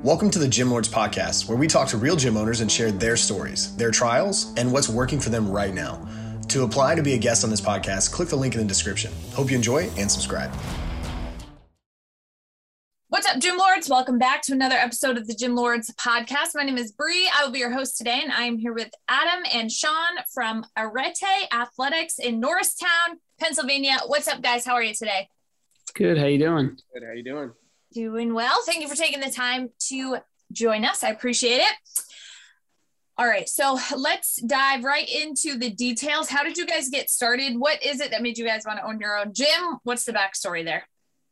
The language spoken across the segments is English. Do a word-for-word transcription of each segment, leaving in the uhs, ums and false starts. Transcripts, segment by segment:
Welcome to the Gym Lords Podcast, where we talk to real gym owners and share their stories, their trials, and what's working for them right now. To apply to be a guest on this podcast, click the link in the description. Hope you enjoy and subscribe. What's up, Gym Lords? Welcome back to another episode of the Gym Lords Podcast. My name is Bree. I will be your host today, and I am here with Adam and Sean from Arete Athletics in Norristown, Pennsylvania. What's up, guys? How are you today? Good. How you doing? Good. How you doing? Doing well. Thank you for taking the time to join us. I appreciate it. All right, so let's dive right into the details. How did you guys get started? What is it that made you guys want to own your own gym? What's the backstory there?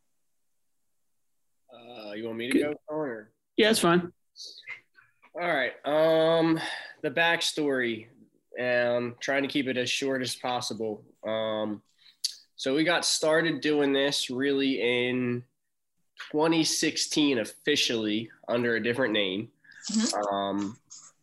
Uh, you want me to Good. go, or? Yeah, it's fine. All right. Um, the backstory. Um, trying to keep it as short as possible. Um, so we got started doing this really in twenty sixteen officially under a different name. Mm-hmm. Um,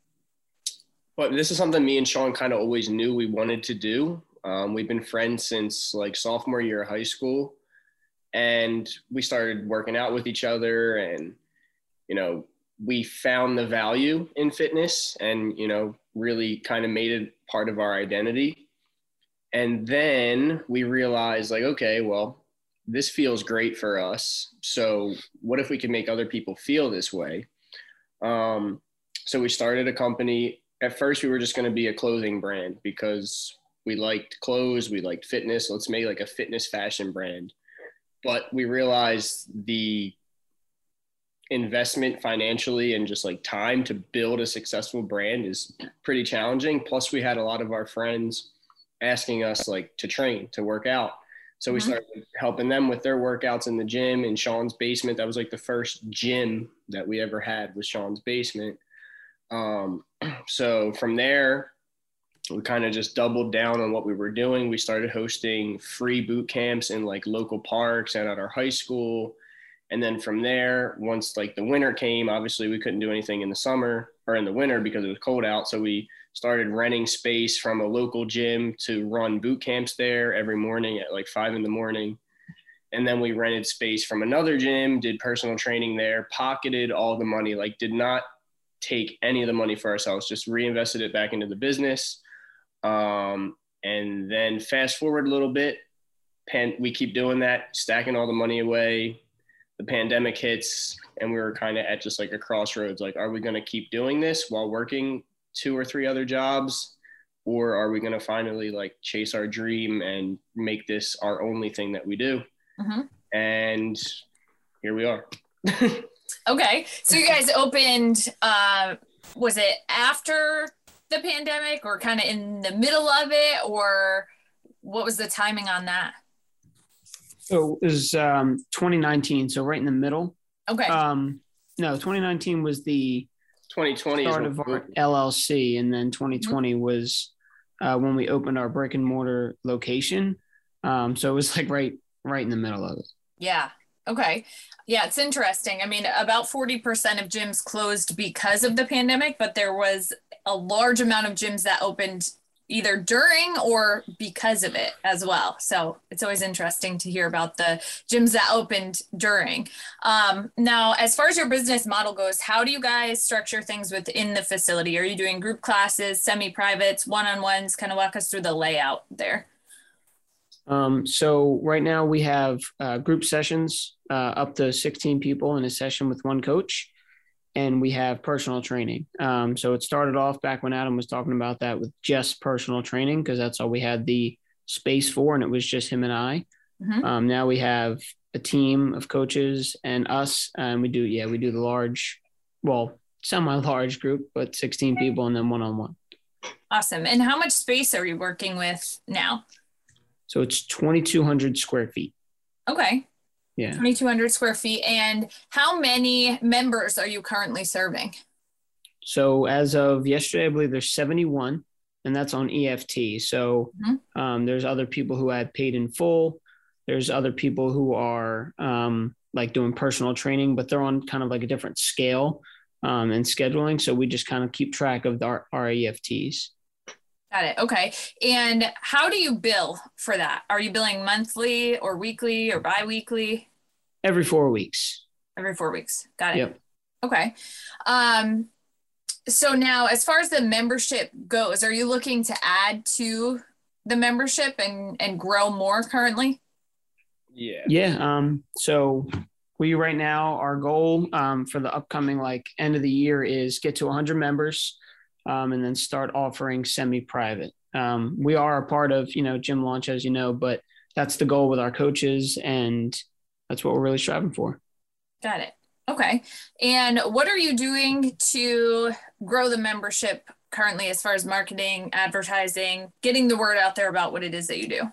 but this is something me and Sean kind of always knew we wanted to do. Um, we've been friends since like sophomore year of high school, and we started working out with each other, and, you know, we found the value in fitness and, you know, really kind of made it part of our identity. And then we realized like, okay, well, this feels great for us. So what if we can make other people feel this way? Um, so we started a company. At first, we were just going to be a clothing brand because we liked clothes, we liked fitness. Let's make like a fitness fashion brand. But we realized the investment financially and just like time to build a successful brand is pretty challenging. Plus, we had a lot of our friends asking us like to train, to work out. So we started helping them with their workouts in the gym in Sean's basement. That was like the first gym that we ever had, was Sean's basement. Um, so from there, we kind of just doubled down on what we were doing. We started hosting free boot camps in like local parks and at our high school. And then from there, once like the winter came, obviously we couldn't do anything in the summer or in the winter because it was cold out. So we started renting space from a local gym to run boot camps there every morning at like five in the morning. And then we rented space from another gym, did personal training there, pocketed all the money, like did not take any of the money for ourselves, just reinvested it back into the business. Um, and then fast forward a little bit, pan- we keep doing that, stacking all the money away. The pandemic hits and we were kind of at just like a crossroads. Like, are we going to keep doing this while working two or three other jobs, or are we going to finally like chase our dream and make this our only thing that we do? Mm-hmm. And here we are. Okay. So you guys opened, uh, was it after the pandemic or kind of in the middle of it, or what was the timing on that? So it was um, twenty nineteen. So right in the middle. Okay. Um, no, twenty nineteen was the twenty twenty start of our L L C, and then twenty twenty mm-hmm. was uh, when we opened our brick and mortar location. Um, so it was like right, right in the middle of it. Yeah. Okay. Yeah, it's interesting. I mean, about forty percent of gyms closed because of the pandemic, but there was a large amount of gyms that opened either during or because of it as well. So it's always interesting to hear about the gyms that opened during. Um, now, as far as your business model goes, how do you guys structure things within the facility? Are you doing group classes, semi-privates, one-on-ones? Kind of walk us through the layout there. Um, so right now we have uh, group sessions uh, up to sixteen people in a session with one coach. And we have personal training. Um, so it started off back when Adam was talking about that with just personal training, because that's all we had the space for, and it was just him and I. Mm-hmm. Um, now we have a team of coaches and us, and we do, yeah, we do the large, well, semi-large group, but sixteen people and then one-on-one. Awesome. And how much space are you working with now? So it's twenty-two hundred square feet. Okay. Yeah. twenty-two hundred square feet. And how many members are you currently serving? So as of yesterday, I believe there's seventy-one, and that's on E F T. So mm-hmm. um, there's other people who had paid in full. There's other people who are um, like doing personal training, but they're on kind of like a different scale um, and scheduling. So we just kind of keep track of our, our E F Ts. Got it. Okay. And how do you bill for that? Are you billing monthly or weekly or biweekly? Every four weeks. Every four weeks. Got it. Yep. Okay. Um, so now as far as the membership goes, are you looking to add to the membership and, and grow more currently? Yeah. Yeah. Um, so we right now, our goal um, for the upcoming like end of the year is get to one hundred members um, and then start offering semi-private. Um, we are a part of, you know, Gym Launch, as you know, but that's the goal with our coaches, and that's what we're really striving for. Got it. Okay. And what are you doing to grow the membership currently as far as marketing, advertising, getting the word out there about what it is that you do?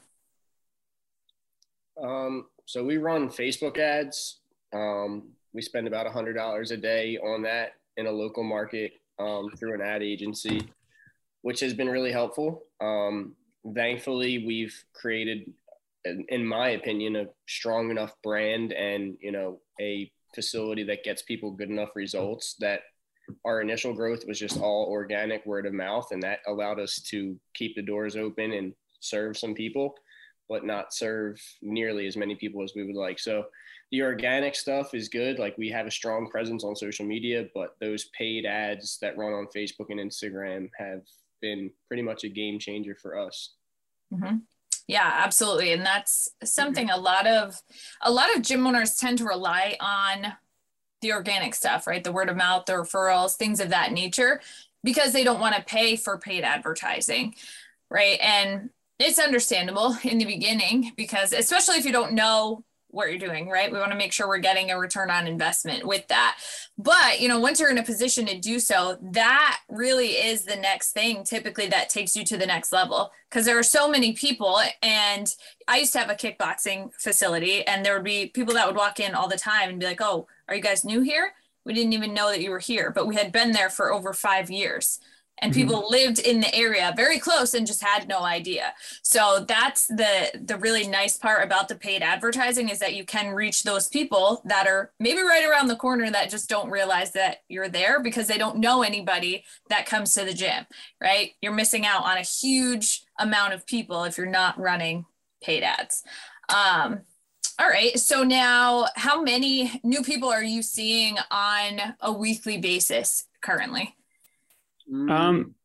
Um, so we run Facebook ads. Um, we spend about one hundred dollars a day on that in a local market um, through an ad agency, which has been really helpful. Um, thankfully, we've created, in, in my opinion, a strong enough brand and, you know, a facility that gets people good enough results that our initial growth was just all organic word of mouth. And that allowed us to keep the doors open and serve some people, but not serve nearly as many people as we would like. So the organic stuff is good. Like, we have a strong presence on social media, but those paid ads that run on Facebook and Instagram have been pretty much a game changer for us. Mm-hmm. Yeah, absolutely. And that's something a lot of, a lot of gym owners tend to rely on the organic stuff, right? The word of mouth, the referrals, things of that nature, because they don't want to pay for paid advertising, right? And it's understandable in the beginning, because especially if you don't know what you're doing, right? We want to make sure we're getting a return on investment with that. But, you know, once you're in a position to do so, that really is the next thing typically that takes you to the next level, because there are so many people. And I used to have a kickboxing facility, and there would be people that would walk in all the time and be like, oh, are you guys new here? We didn't even know that you were here, but we had been there for over five years. And people mm-hmm. lived in the area very close and just had no idea. So that's the the really nice part about the paid advertising, is that you can reach those people that are maybe right around the corner that just don't realize that you're there because they don't know anybody that comes to the gym, right? You're missing out on a huge amount of people if you're not running paid ads. Um, all right. So now, how many new people are you seeing on a weekly basis currently? Um,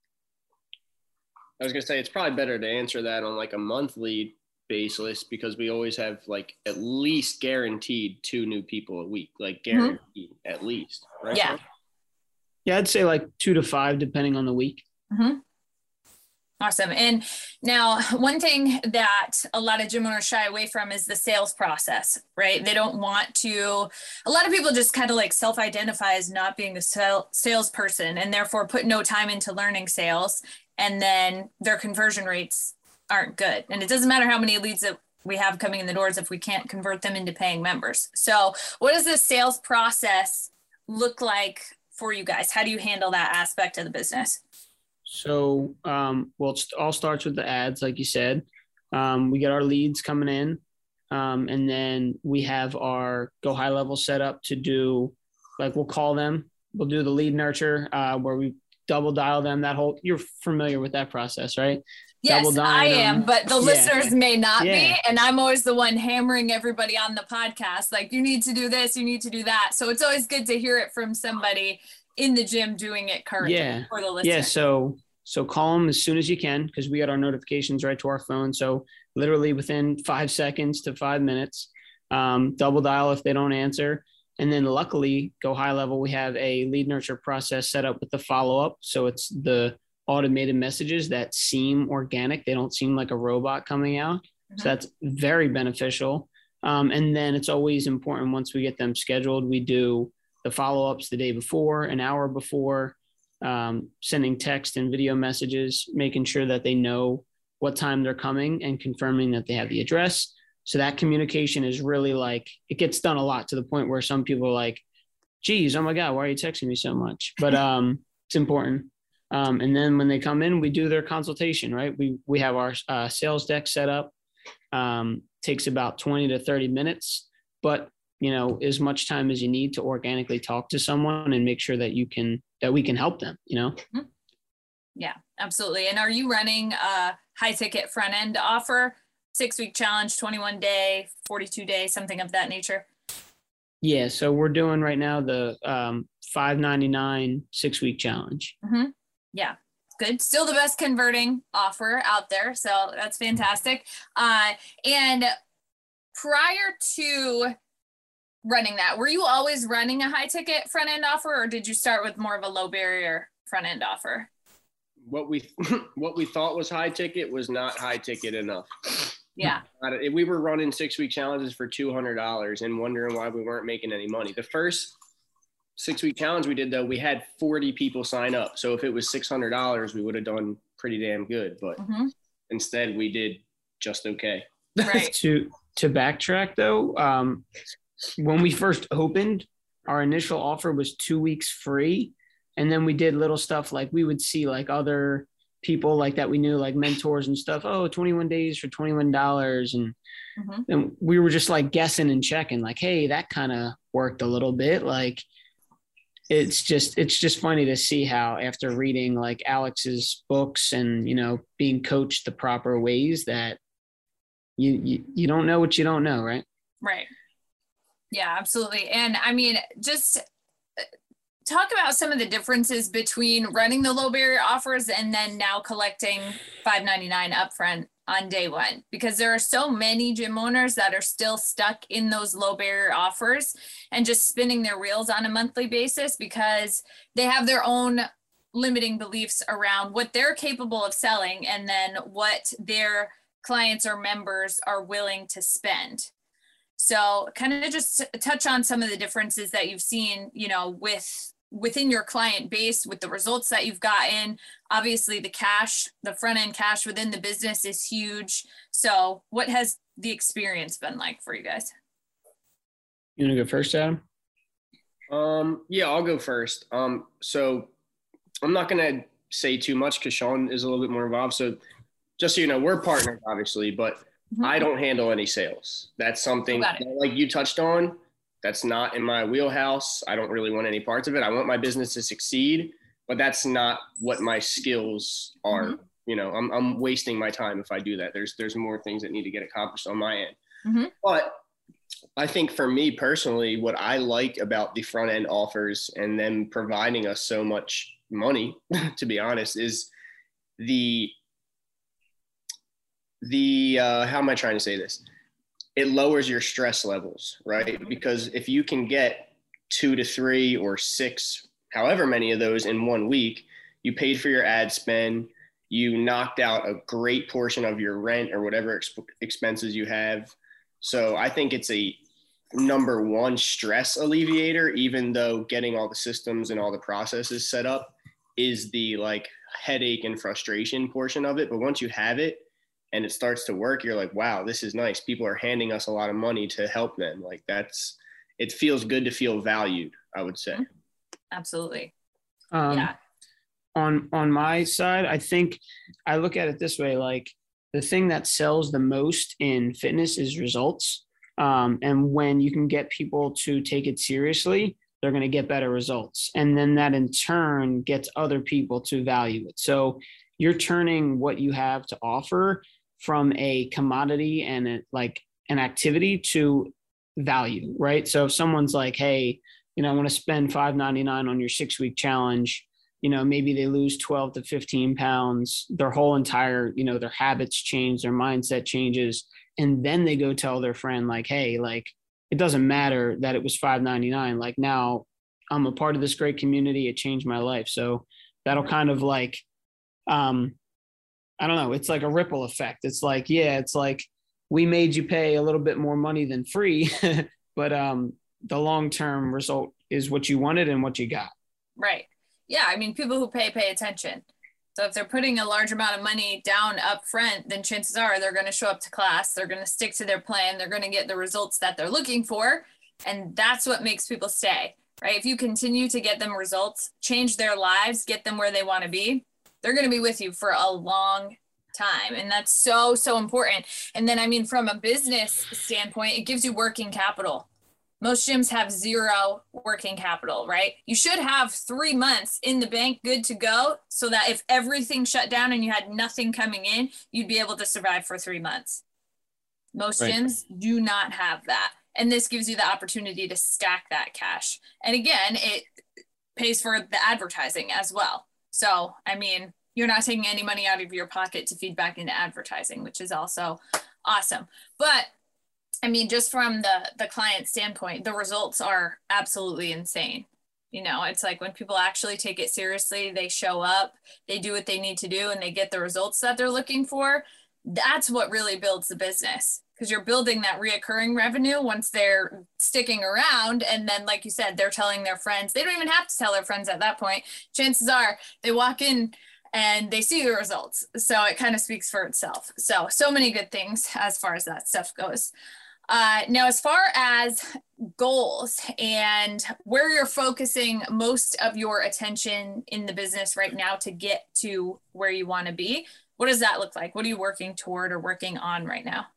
I was gonna say it's probably better to answer that on like a monthly basis, because we always have like at least guaranteed two new people a week, like guaranteed mm-hmm. at least, right? Yeah. Yeah, I'd say like two to five, depending on the week. Mm-hmm. Awesome. And now, one thing that a lot of gym owners shy away from is the sales process, right? They don't want to, a lot of people just kind of like self-identify as not being a sale, salesperson, and therefore put no time into learning sales. And then their conversion rates aren't good. And it doesn't matter how many leads that we have coming in the doors if we can't convert them into paying members. So what does the sales process look like for you guys? How do you handle that aspect of the business? So, um, well, it all starts with the ads, like you said. Um, we get our leads coming in, um, and then we have our Go High Level set up to do, like, we'll call them, we'll do the lead nurture, uh, where we double dial them. That whole, you're familiar with that process, right? Yes, I am, them. But the yeah. listeners may not yeah. be. And I'm always the one hammering everybody on the podcast, like, you need to do this, you need to do that. So it's always good to hear it from somebody in the gym doing it currently yeah. for the listener. Yeah. So, so call them as soon as you can, because we get our notifications right to our phone. So literally within five seconds to five minutes, um, double dial if they don't answer. And then luckily, Go High Level, we have a lead nurture process set up with the follow-up. So it's the automated messages that seem organic. They don't seem like a robot coming out. Mm-hmm. So that's very beneficial. Um, and then it's always important, once we get them scheduled, we do the follow-ups the day before, an hour before, um, sending text and video messages, making sure that they know what time they're coming and confirming that they have the address. So that communication is really like, it gets done a lot, to the point where some people are like, geez, oh my God, why are you texting me so much? But um, it's important. Um, and then when they come in, we do their consultation, right? We, we have our uh, sales deck set up. Um, takes about twenty to thirty minutes, but you know, as much time as you need to organically talk to someone and make sure that you can, that we can help them, you know? Yeah, absolutely. And are you running a high ticket front end offer, six week challenge, twenty-one day, forty-two day, something of that nature? Yeah. So we're doing right now the um, five ninety-nine six week challenge. Mm-hmm. Yeah. Good. Still the best converting offer out there. So that's fantastic. Uh, and prior to running that, were you always running a high ticket front end offer, or did you start with more of a low barrier front end offer? What we what we thought was high ticket was not high ticket enough. Yeah. We were running six week challenges for two hundred dollars and wondering why we weren't making any money. The first six week challenge we did, though, we had forty people sign up. So if it was six hundred dollars, we would have done pretty damn good. But mm-hmm. instead we did just okay. Right. to, to backtrack though, um, when we first opened, our initial offer was two weeks free. And then we did little stuff like we would see like other people like that we knew, like mentors and stuff. Oh, twenty-one days for twenty-one dollars. And, mm-hmm. and we were just like guessing and checking like, hey, that kind of worked a little bit. Like it's just, it's just funny to see how after reading like Alex's books and, you know, being coached the proper ways that you, you, you don't know what you don't know. Right. Right. Yeah, absolutely. And I mean, just talk about some of the differences between running the low barrier offers and then now collecting five ninety-nine upfront on day one, because there are so many gym owners that are still stuck in those low barrier offers and just spinning their wheels on a monthly basis because they have their own limiting beliefs around what they're capable of selling and then what their clients or members are willing to spend. So kind of just touch on some of the differences that you've seen, you know, with within your client base, with the results that you've gotten. Obviously the cash, the front end cash within the business is huge. So what has the experience been like for you guys? You want to go first, Adam? Um, yeah, I'll go first. Um, so I'm not going to say too much because Sean is a little bit more involved. So just so you know, we're partners obviously, but mm-hmm. I don't handle any sales. That's something that, like you touched on. That's not in my wheelhouse. I don't really want any parts of it. I want my business to succeed, but that's not what my skills are. Mm-hmm. You know, I'm I'm wasting my time if I do that. There's there's more things that need to get accomplished on my end. Mm-hmm. But I think for me personally, what I like about the front end offers and them providing us so much money, to be honest, is the the uh, how am I trying to say this? It lowers your stress levels, right? Because if you can get two to three or six, however many of those in one week, you paid for your ad spend, you knocked out a great portion of your rent or whatever exp- expenses you have. So I think it's a number one stress alleviator, even though getting all the systems and all the processes set up is the like headache and frustration portion of it. But once you have it, and it starts to work, you're like, wow, this is nice. People are handing us a lot of money to help them. Like that's, it feels good to feel valued, I would say. Absolutely. Um, yeah. On, on my side, I think I look at it this way, like the thing that sells the most in fitness is results. Um, and when you can get people to take it seriously, they're going to get better results. And then that in turn gets other people to value it. So you're turning what you have to offer from a commodity and a, like an activity to value, right? So if someone's like, hey, you know, I want to spend five ninety-nine on your six week challenge, you know, maybe they lose twelve to fifteen pounds, their whole entire, you know, their habits change, their mindset changes. And then they go tell their friend like, hey, like, it doesn't matter that it was five ninety-nine. Like now I'm a part of this great community. It changed my life. So that'll kind of like, um, I don't know. It's like a ripple effect. It's like, yeah, it's like we made you pay a little bit more money than free, but um, the long-term result is what you wanted and what you got. Right. Yeah. I mean, people who pay, pay attention. So if they're putting a large amount of money down up front, then chances are they're going to show up to class. They're going to stick to their plan. They're going to get the results that they're looking for. And that's what makes people stay, right? If you continue to get them results, change their lives, get them where they want to be, they're going to be with you for a long time. And that's so, so important. And then, I mean, from a business standpoint, it gives you working capital. Most gyms have zero working capital, right? You should have three months in the bank good to go so that if everything shut down and you had nothing coming in, you'd be able to survive for three months. Most right. gyms do not have that. And this gives you the opportunity to stack that cash. And again, it pays for the advertising as well. So, I mean, you're not taking any money out of your pocket to feed back into advertising, which is also awesome. But I mean, just from the, the client standpoint, the results are absolutely insane. You know, it's like when people actually take it seriously, they show up, they do what they need to do, and they get the results that they're looking for. That's what really builds the business, because you're building that reoccurring revenue once they're sticking around. And then, like you said, they're telling their friends. They don't even have to tell their friends at that point. Chances are they walk in and they see the results. So it kind of speaks for itself. So, so many good things as far as that stuff goes. Uh, now, as far as goals and where you're focusing most of your attention in the business right now to get to where you want to be, what does that look like? What are you working toward or working on right now?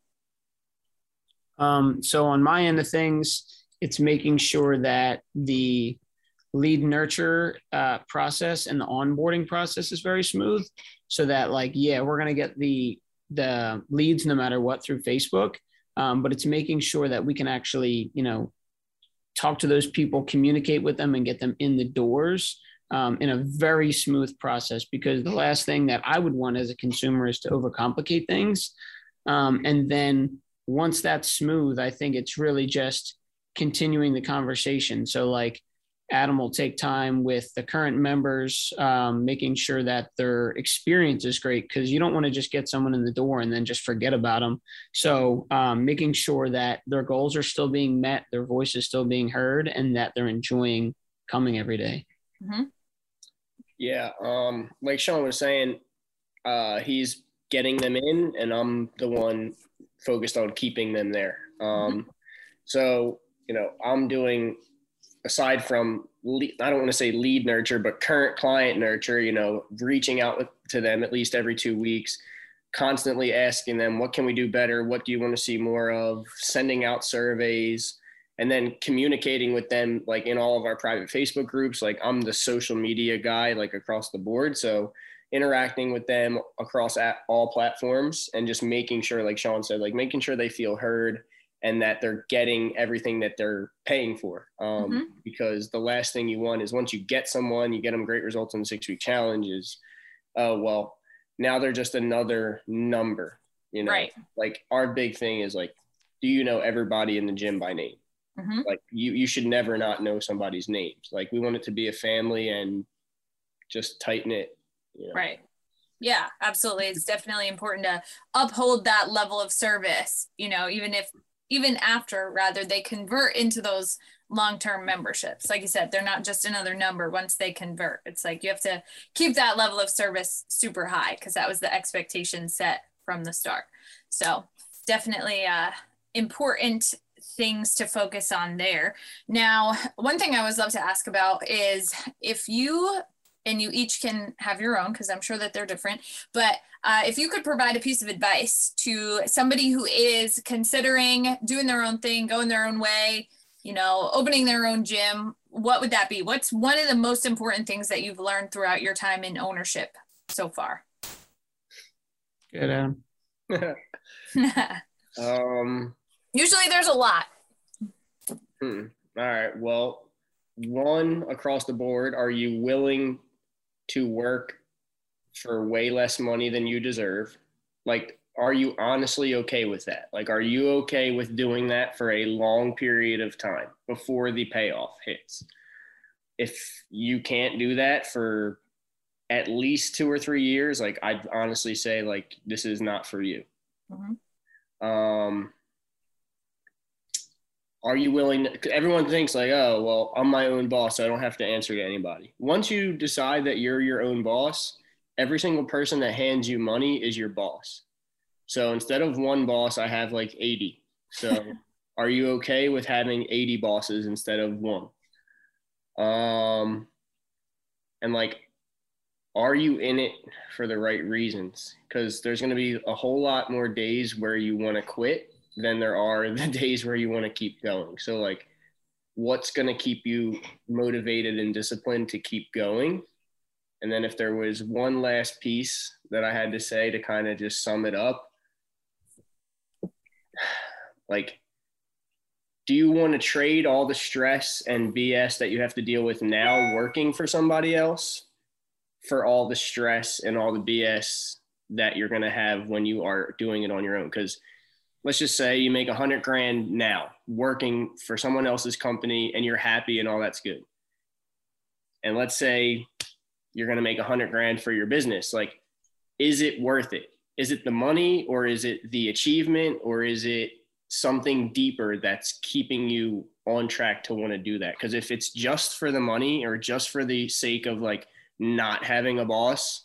Um, so on my end of things, it's making sure that the lead nurture uh, process and the onboarding process is very smooth, so that, like, yeah, we're going to get the the leads no matter what through Facebook. Um, but it's making sure that we can actually, you know, talk to those people, communicate with them, and get them in the doors um, in a very smooth process. Because the last thing that I would want as a consumer is to overcomplicate things. Um, and then once that's smooth, I think it's really just continuing the conversation. So, like, Adam will take time with the current members, um, making sure that their experience is great, because you don't want to just get someone in the door and then just forget about them. So um, making sure that their goals are still being met, their voice is still being heard, and that they're enjoying coming every day. Mm-hmm. Yeah. Um, like Sean was saying, uh, he's getting them in, and I'm the one focused on keeping them there. Um, mm-hmm. So, you know, I'm doing – aside from, lead, I don't want to say lead nurture, but current client nurture, you know, reaching out with, to them at least every two weeks, constantly asking them, what can we do better? What do you want to see more of? Sending out surveys, and then communicating with them, like in all of our private Facebook groups. Like, I'm the social media guy, like across the board. So interacting with them across at all platforms, and just making sure, like Sean said, like making sure they feel heard and that they're getting everything that they're paying for. Um, mm-hmm. Because the last thing you want is, once you get someone, you get them great results in the six week challenge, is, oh, well, now they're just another number, you know, right. Like, our big thing is, like, do you know everybody in the gym by name? Mm-hmm. Like, you, you should never not know somebody's names. Like, we want it to be a family and just tighten it. You know? Right. Yeah, absolutely. It's definitely important to uphold that level of service, you know, even if, even after rather they convert into those long-term memberships. Like you said, they're not just another number once they convert. It's like you have to keep that level of service super high, because that was the expectation set from the start. So definitely uh, important things to focus on there. Now, one thing I always love to ask about is, if you, and you each can have your own, because I'm sure that they're different, but uh, if you could provide a piece of advice to somebody who is considering doing their own thing, going their own way, you know, opening their own gym, what would that be? What's one of the most important things that you've learned throughout your time in ownership so far? Good, Adam. um, Usually there's a lot. Hmm. All right. Well, one, across the board, are you willing to work for way less money than you deserve? Like, are you honestly okay with that? Like, are you okay with doing that for a long period of time before the payoff hits? If you can't do that for at least two or three years, like, I'd honestly say, like, this is not for you. Mm-hmm. Um, are you willing to, everyone thinks like, oh, well, I'm my own boss, so I don't have to answer to anybody. Once you decide that you're your own boss, every single person that hands you money is your boss. So instead of one boss, I have like eighty. So are you okay with having eighty bosses instead of one? Um, and like, are you in it for the right reasons? Because there's going to be a whole lot more days where you want to quit than there are the days where you want to keep going. So like, what's going to keep you motivated and disciplined to keep going? And then if there was one last piece that I had to say to kind of just sum it up, like, do you want to trade all the stress and B S that you have to deal with now working for somebody else for all the stress and all the B S that you're going to have when you are doing it on your own? Because let's just say you make a hundred grand now working for someone else's company and you're happy and all that's good. And let's say you're going to make a hundred grand for your business. Like, is it worth it? Is it the money, or is it the achievement, or is it something deeper that's keeping you on track to want to do that? Because if it's just for the money or just for the sake of like not having a boss,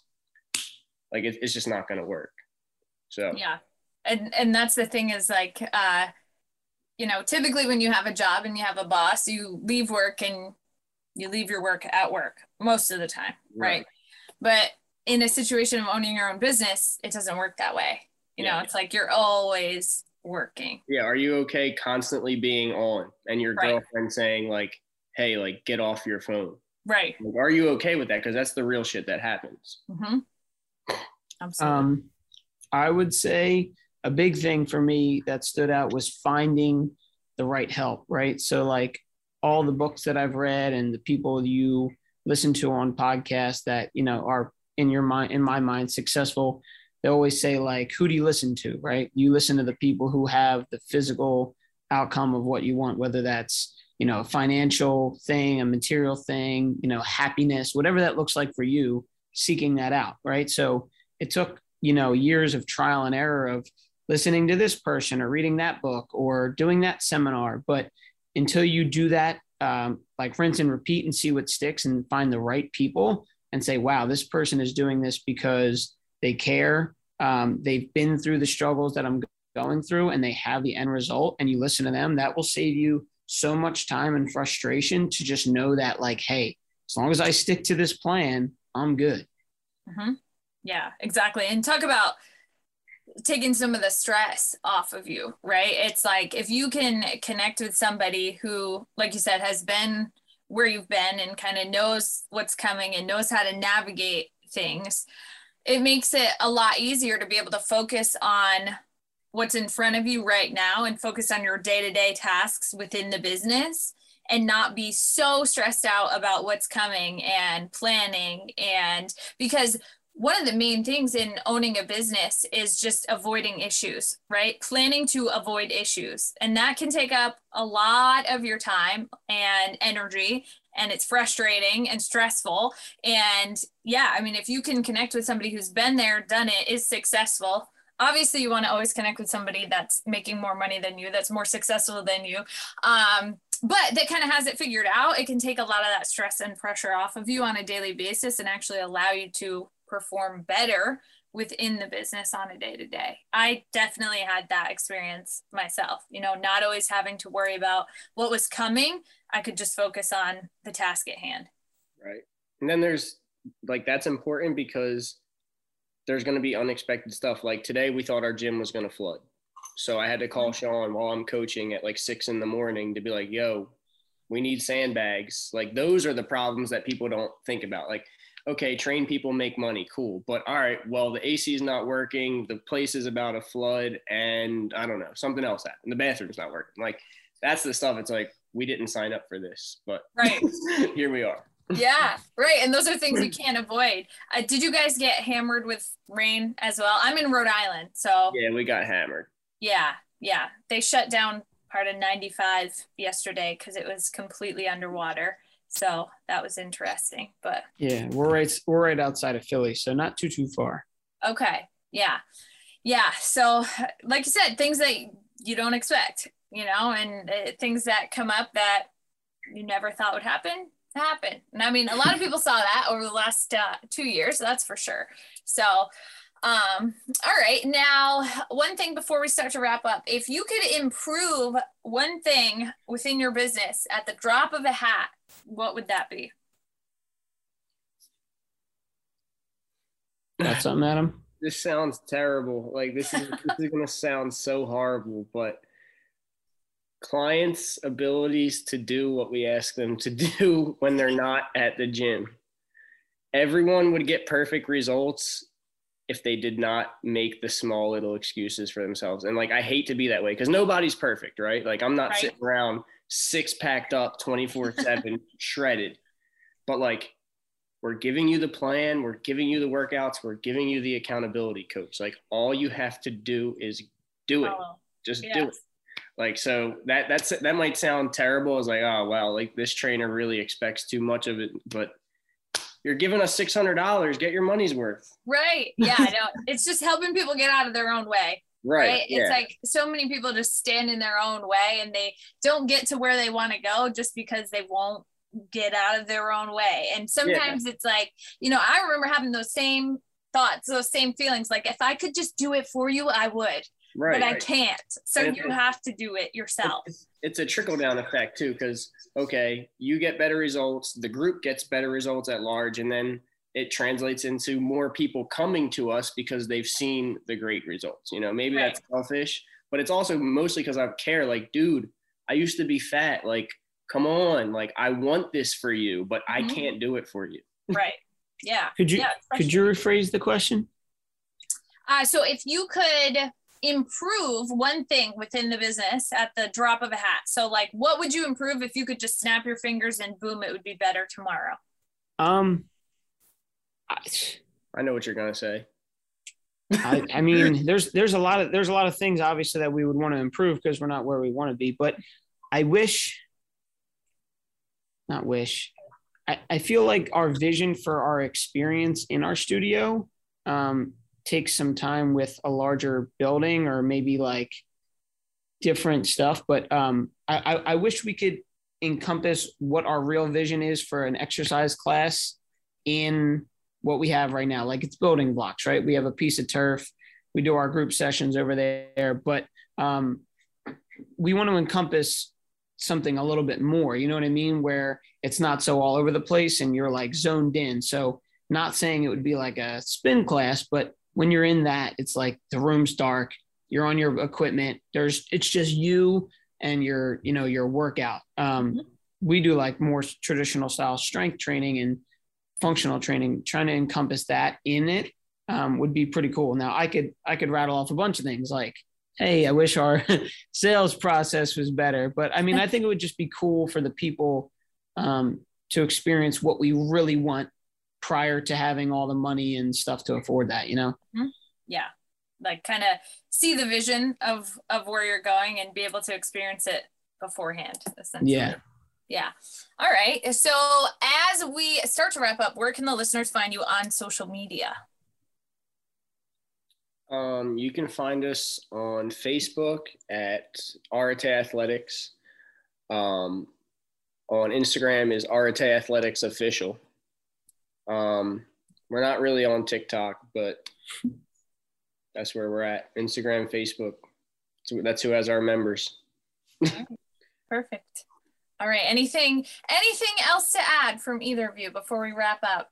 like it, it's just not going to work. So, yeah. And, and that's the thing is like, uh, you know, typically when you have a job and you have a boss, you leave work and you leave your work at work most of the time. Right. right? But in a situation of owning your own business, it doesn't work that way. You yeah. know, it's like you're always working. Yeah. Are you okay constantly being on and your right. girlfriend saying like, hey, like get off your phone? Right. Like, are you okay with that? Because that's the real shit that happens. Mm-hmm. Absolutely. Um, I would say a big thing for me that stood out was finding the right help, right? So like all the books that I've read and the people you listen to on podcasts that, you know, are in your mind, in my mind, successful, they always say like, who do you listen to, right? You listen to the people who have the physical outcome of what you want, whether that's, you know, a financial thing, a material thing, you know, happiness, whatever that looks like for you, seeking that out, right? So it took, you know, years of trial and error of listening to this person or reading that book or doing that seminar. But until you do that, um, like rinse and repeat and see what sticks and find the right people and say, wow, this person is doing this because they care. Um, they've been through the struggles that I'm going through and they have the end result, and you listen to them. That will save you so much time and frustration to just know that like, hey, as long as I stick to this plan, I'm good. Mm-hmm. Yeah, exactly. And talk about taking some of the stress off of you, right? It's like if you can connect with somebody who, like you said, has been where you've been and kind of knows what's coming and knows how to navigate things, it makes it a lot easier to be able to focus on what's in front of you right now and focus on your day-to-day tasks within the business and not be so stressed out about what's coming and planning. And because one of the main things in owning a business is just avoiding issues, right? Planning to avoid issues. And that can take up a lot of your time and energy, and it's frustrating and stressful. And yeah, I mean, if you can connect with somebody who's been there, done it, is successful, obviously you want to always connect with somebody that's making more money than you, that's more successful than you. Um, but that kind of has it figured out. It can take a lot of that stress and pressure off of you on a daily basis and actually allow you to perform better within the business on a day-to-day. I definitely had that experience myself, you know, not always having to worry about what was coming. I could just focus on the task at hand. Right. And then there's like, that's important because there's going to be unexpected stuff. Like today we thought our gym was going to flood. So I had to call Sean while I'm coaching at like six in the morning to be like, yo, we need sandbags. Like those are the problems that people don't think about. Like, okay, train people, make money, cool. But all right, well, the A C is not working, the place is about to flood, and I don't know, something else happened. The bathroom's not working. Like, that's the stuff. It's like, we didn't sign up for this, but right. Here we are. Yeah, right. And those are things you can't avoid. Uh, did you guys get hammered with rain as well? I'm in Rhode Island, so. Yeah, we got hammered. Yeah, yeah. They shut down part of ninety-five yesterday because it was completely underwater. So that was interesting, but yeah, we're right, we're right outside of Philly, so not too, too far. Okay. Yeah. Yeah. So like you said, things that you don't expect, you know, and uh, things that come up that you never thought would happen, happen. And I mean, a lot of people saw that over the last uh, two years, that's for sure. So, um, all right. Now, one thing before we start to wrap up, if you could improve one thing within your business at the drop of a hat, what would that be? Got something, Adam? This sounds terrible. Like this is this is gonna sound so horrible, but clients' abilities to do what we ask them to do when they're not at the gym. Everyone would get perfect results if they did not make the small little excuses for themselves. And like, I hate to be that way because nobody's perfect, right? Like I'm not right. sitting around six packed up twenty-four seven shredded, but like, we're giving you the plan. We're giving you the workouts. We're giving you the accountability coach. Like all you have to do is do it. Oh, Just yes. do it. Like, so that, that's, that might sound terrible. It's like, oh, wow, like this trainer really expects too much of it, but you're giving us six hundred dollars, get your money's worth. Right. Yeah. No, it's just helping people get out of their own way. Right. right? Yeah. It's like so many people just stand in their own way and they don't get to where they want to go just because they won't get out of their own way. And sometimes yeah. it's like, you know, I remember having those same thoughts, those same feelings. Like if I could just do it for you, I would. Right, but I right. can't. So and you have to do it yourself. It's, it's a trickle down effect too, because okay, you get better results, the group gets better results at large, and then it translates into more people coming to us because they've seen the great results. You know, maybe right. that's selfish, but it's also mostly because I care. Like, dude, I used to be fat. Like, come on, like I want this for you, but mm-hmm. I can't do it for you. Right. Yeah. Could you yeah, could you rephrase the question? Uh, so if you could improve one thing within the business at the drop of a hat. So like, what would you improve if you could just snap your fingers and boom, it would be better tomorrow? Um, I, I know what you're going to say. I, I mean, there's, there's a lot of, there's a lot of things obviously that we would want to improve because we're not where we want to be, but I wish, not wish, I, I feel like our vision for our experience in our studio, um, take some time with a larger building or maybe like different stuff. But um, I, I wish we could encompass what our real vision is for an exercise class in what we have right now. Like it's building blocks, right? We have a piece of turf. We do our group sessions over there, but um, we want to encompass something a little bit more, you know what I mean? Where it's not so all over the place and you're like zoned in. So not saying it would be like a spin class, but when you're in that, it's like the room's dark, you're on your equipment. There's, it's just you and your, you know, your workout. Um, mm-hmm. We do like more traditional style strength training and functional training, trying to encompass that in it um, would be pretty cool. Now I could, I could rattle off a bunch of things like, hey, I wish our sales process was better, but I mean, I think it would just be cool for the people um, to experience what we really want prior to having all the money and stuff to afford that, you know? Mm-hmm. Yeah. Like kind of see the vision of, of where you're going and be able to experience it beforehand, essentially. Yeah. Yeah. All right. So as we start to wrap up, where can the listeners find you on social media? Um, you can find us on Facebook at Arate Athletics. Um, on Instagram is Arate Athletics Official. Um, we're not really on TikTok, but that's where we're at. Instagram, Facebook. So that's who has our members. Perfect. All right. Anything, anything else to add from either of you before we wrap up?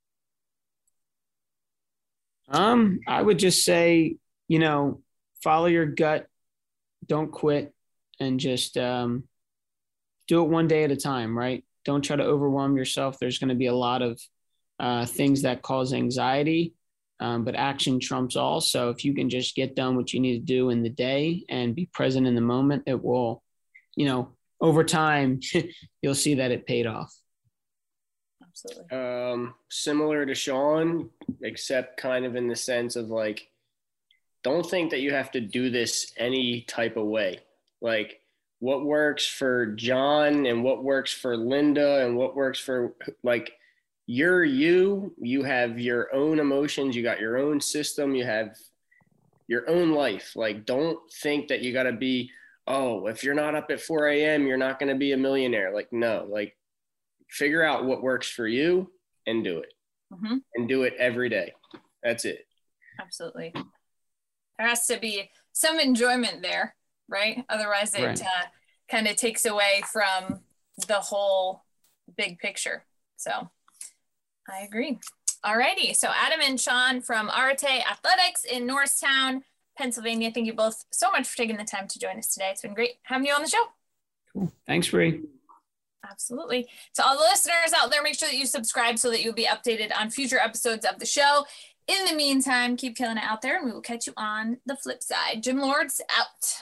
Um, I would just say, you know, follow your gut, don't quit, and just um, do it one day at a time, right? Don't try to overwhelm yourself. There's going to be a lot of uh, things that cause anxiety, um, but action trumps all. So if you can just get done what you need to do in the day and be present in the moment, it will, you know, over time, you'll see that it paid off. Absolutely. Um, similar to Sean, except kind of in the sense of like, don't think that you have to do this any type of way. Like what works for John and what works for Linda and what works for like, you're you, you have your own emotions, you got your own system, you have your own life. Like, don't think that you got to be, oh, if you're not up at four a.m., you're not going to be a millionaire. Like, no, like figure out what works for you and do it mm-hmm. and do it every day. That's it. Absolutely. There has to be some enjoyment there, right? Otherwise it right. uh, kind of takes away from the whole big picture. So I agree. All righty. So Adam and Sean from Arate Athletics in Norristown, Pennsylvania. Thank you both so much for taking the time to join us today. It's been great having you on the show. Cool. Thanks, Bree. Absolutely. To all the listeners out there, make sure that you subscribe so that you'll be updated on future episodes of the show. In the meantime, keep killing it out there, and we will catch you on the flip side. Gym Lords out.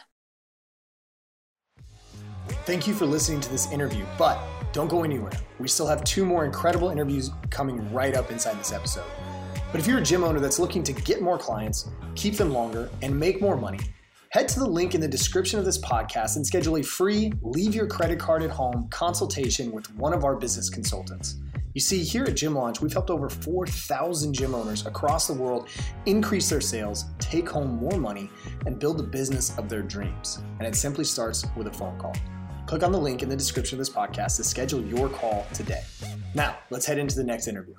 Thank you for listening to this interview, but don't go anywhere. We still have two more incredible interviews coming right up inside this episode. But if you're a gym owner that's looking to get more clients, keep them longer, and make more money, head to the link in the description of this podcast and schedule a free leave your credit card at home consultation with one of our business consultants. You see, here at Gym Launch, we've helped over four thousand gym owners across the world increase their sales, take home more money, and build the business of their dreams. And it simply starts with a phone call. Click on the link in the description of this podcast to schedule your call today. Now, let's head into the next interview.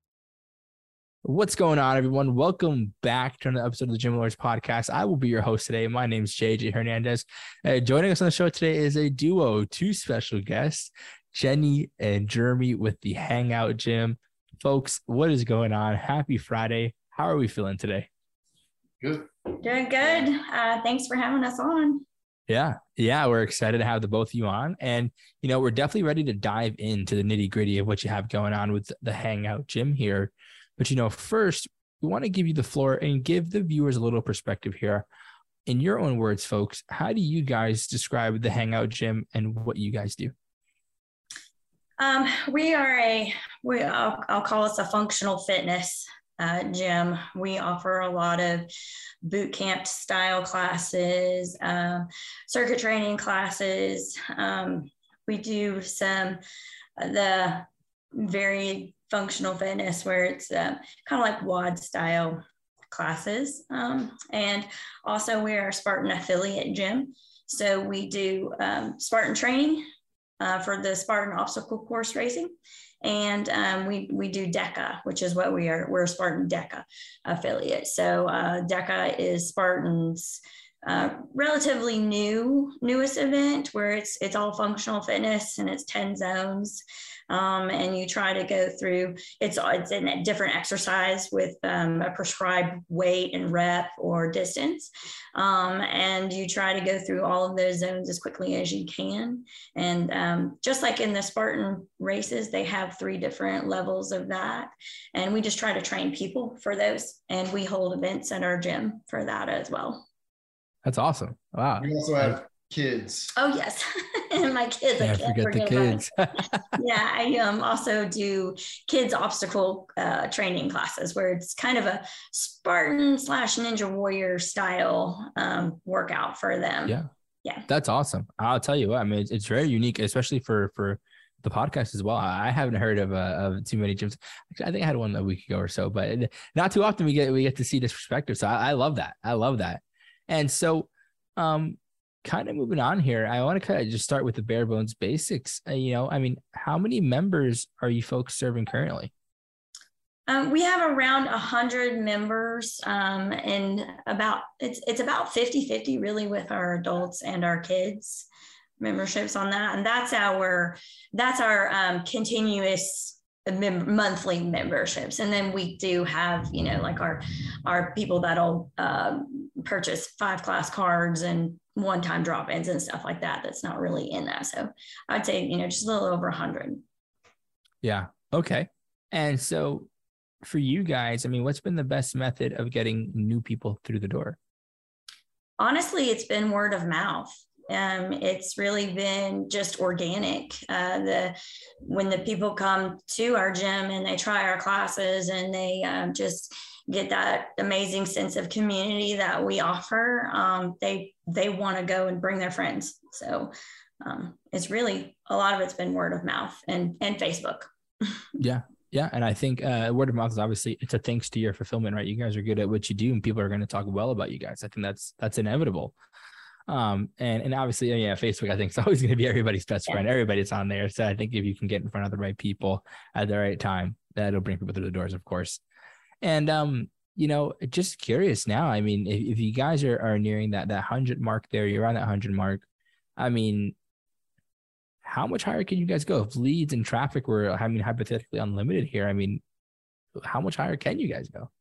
What's going on, everyone? Welcome back to another episode of the Gym Lords podcast. I will be your host today. My name is J J Hernandez. Uh, joining us on the show today is a duo, two special guests, Jenny and Jeremy with the Hangout Gym. Folks, what is going on? Happy Friday. How are we feeling today? Good. Doing good. Uh, thanks for having us on. Yeah. Yeah. We're excited to have the both of you on. And, you know, we're definitely ready to dive into the nitty gritty of what you have going on with the Hangout Gym here. But, you know, first, we want to give you the floor and give the viewers a little perspective here. In your own words, folks, how do you guys describe the Hangout Gym and what you guys do? Um, we are a, we, I'll, I'll call us a functional fitness uh, gym. We offer a lot of boot camp style classes, um, circuit training classes. Um, we do some uh, the very functional fitness where it's uh, kind of like W O D style classes. Um, and also we are a Spartan affiliate gym. So we do um, Spartan training uh, for the Spartan obstacle course racing. And um, we, we do DECA, which is what we are. We're a Spartan DECA affiliate. So uh, DECA is Spartan's uh, relatively new, newest event where it's, it's all functional fitness and it's ten zones. Um, and you try to go through, it's, it's in a different exercise with um, a prescribed weight and rep or distance. Um, and you try to go through all of those zones as quickly as you can. And um, just like in the Spartan races, they have three different levels of that. And we just try to train people for those. And we hold events at our gym for that as well. That's awesome. Wow. We also have kids. Oh, yes. And my kids. Can't I can't forget, forget the kids. Yeah, I um, also do kids obstacle uh, training classes where it's kind of a Spartan slash Ninja Warrior style um, workout for them. Yeah. Yeah. That's awesome. I'll tell you what, I mean, it's, it's very unique, especially for, for the podcast as well. I haven't heard of, uh, of too many gyms. Actually, I think I had one a week ago or so, but not too often we get, we get to see this perspective. So I, I love that. I love that. And so, um, kind of moving on here, I want to kind of just start with the bare bones basics. Uh, you know, I mean, how many members are you folks serving currently? Um, we have around a hundred members, um, and about, it's, it's about fifty fifty really with our adults and our kids memberships on that. And that's our, that's our, um, continuous mem- monthly memberships. And then we do have, you know, like our, our people that'll, uh, purchase five class cards and one-time drop-ins and stuff like that. That's not really in that. So I'd say, you know, just a little over a hundred. Yeah. Okay. And so for you guys, I mean, what's been the best method of getting new people through the door? Honestly, it's been word of mouth. Um, it's really been just organic. Uh, the when the people come to our gym and they try our classes and they um, just get that amazing sense of community that we offer, um, they they want to go and bring their friends. So um, it's really, a lot of it's been word of mouth and and Facebook. Yeah. Yeah. And I think uh, word of mouth is obviously, it's a thanks to your fulfillment, right? You guys are good at what you do and people are going to talk well about you guys. I think that's, that's inevitable. Um, and, and obviously, yeah, Facebook, I think it's always going to be everybody's best friend. Yeah. Everybody's on there. So I think if you can get in front of the right people at the right time, that'll bring people through the doors, of course. And, um, you know, just curious now, I mean, if, if you guys are, are nearing that, that hundred mark there, you're on that hundred mark. I mean, how much higher can you guys go? If leads and traffic were, I mean, hypothetically unlimited here, I mean, how much higher can you guys go?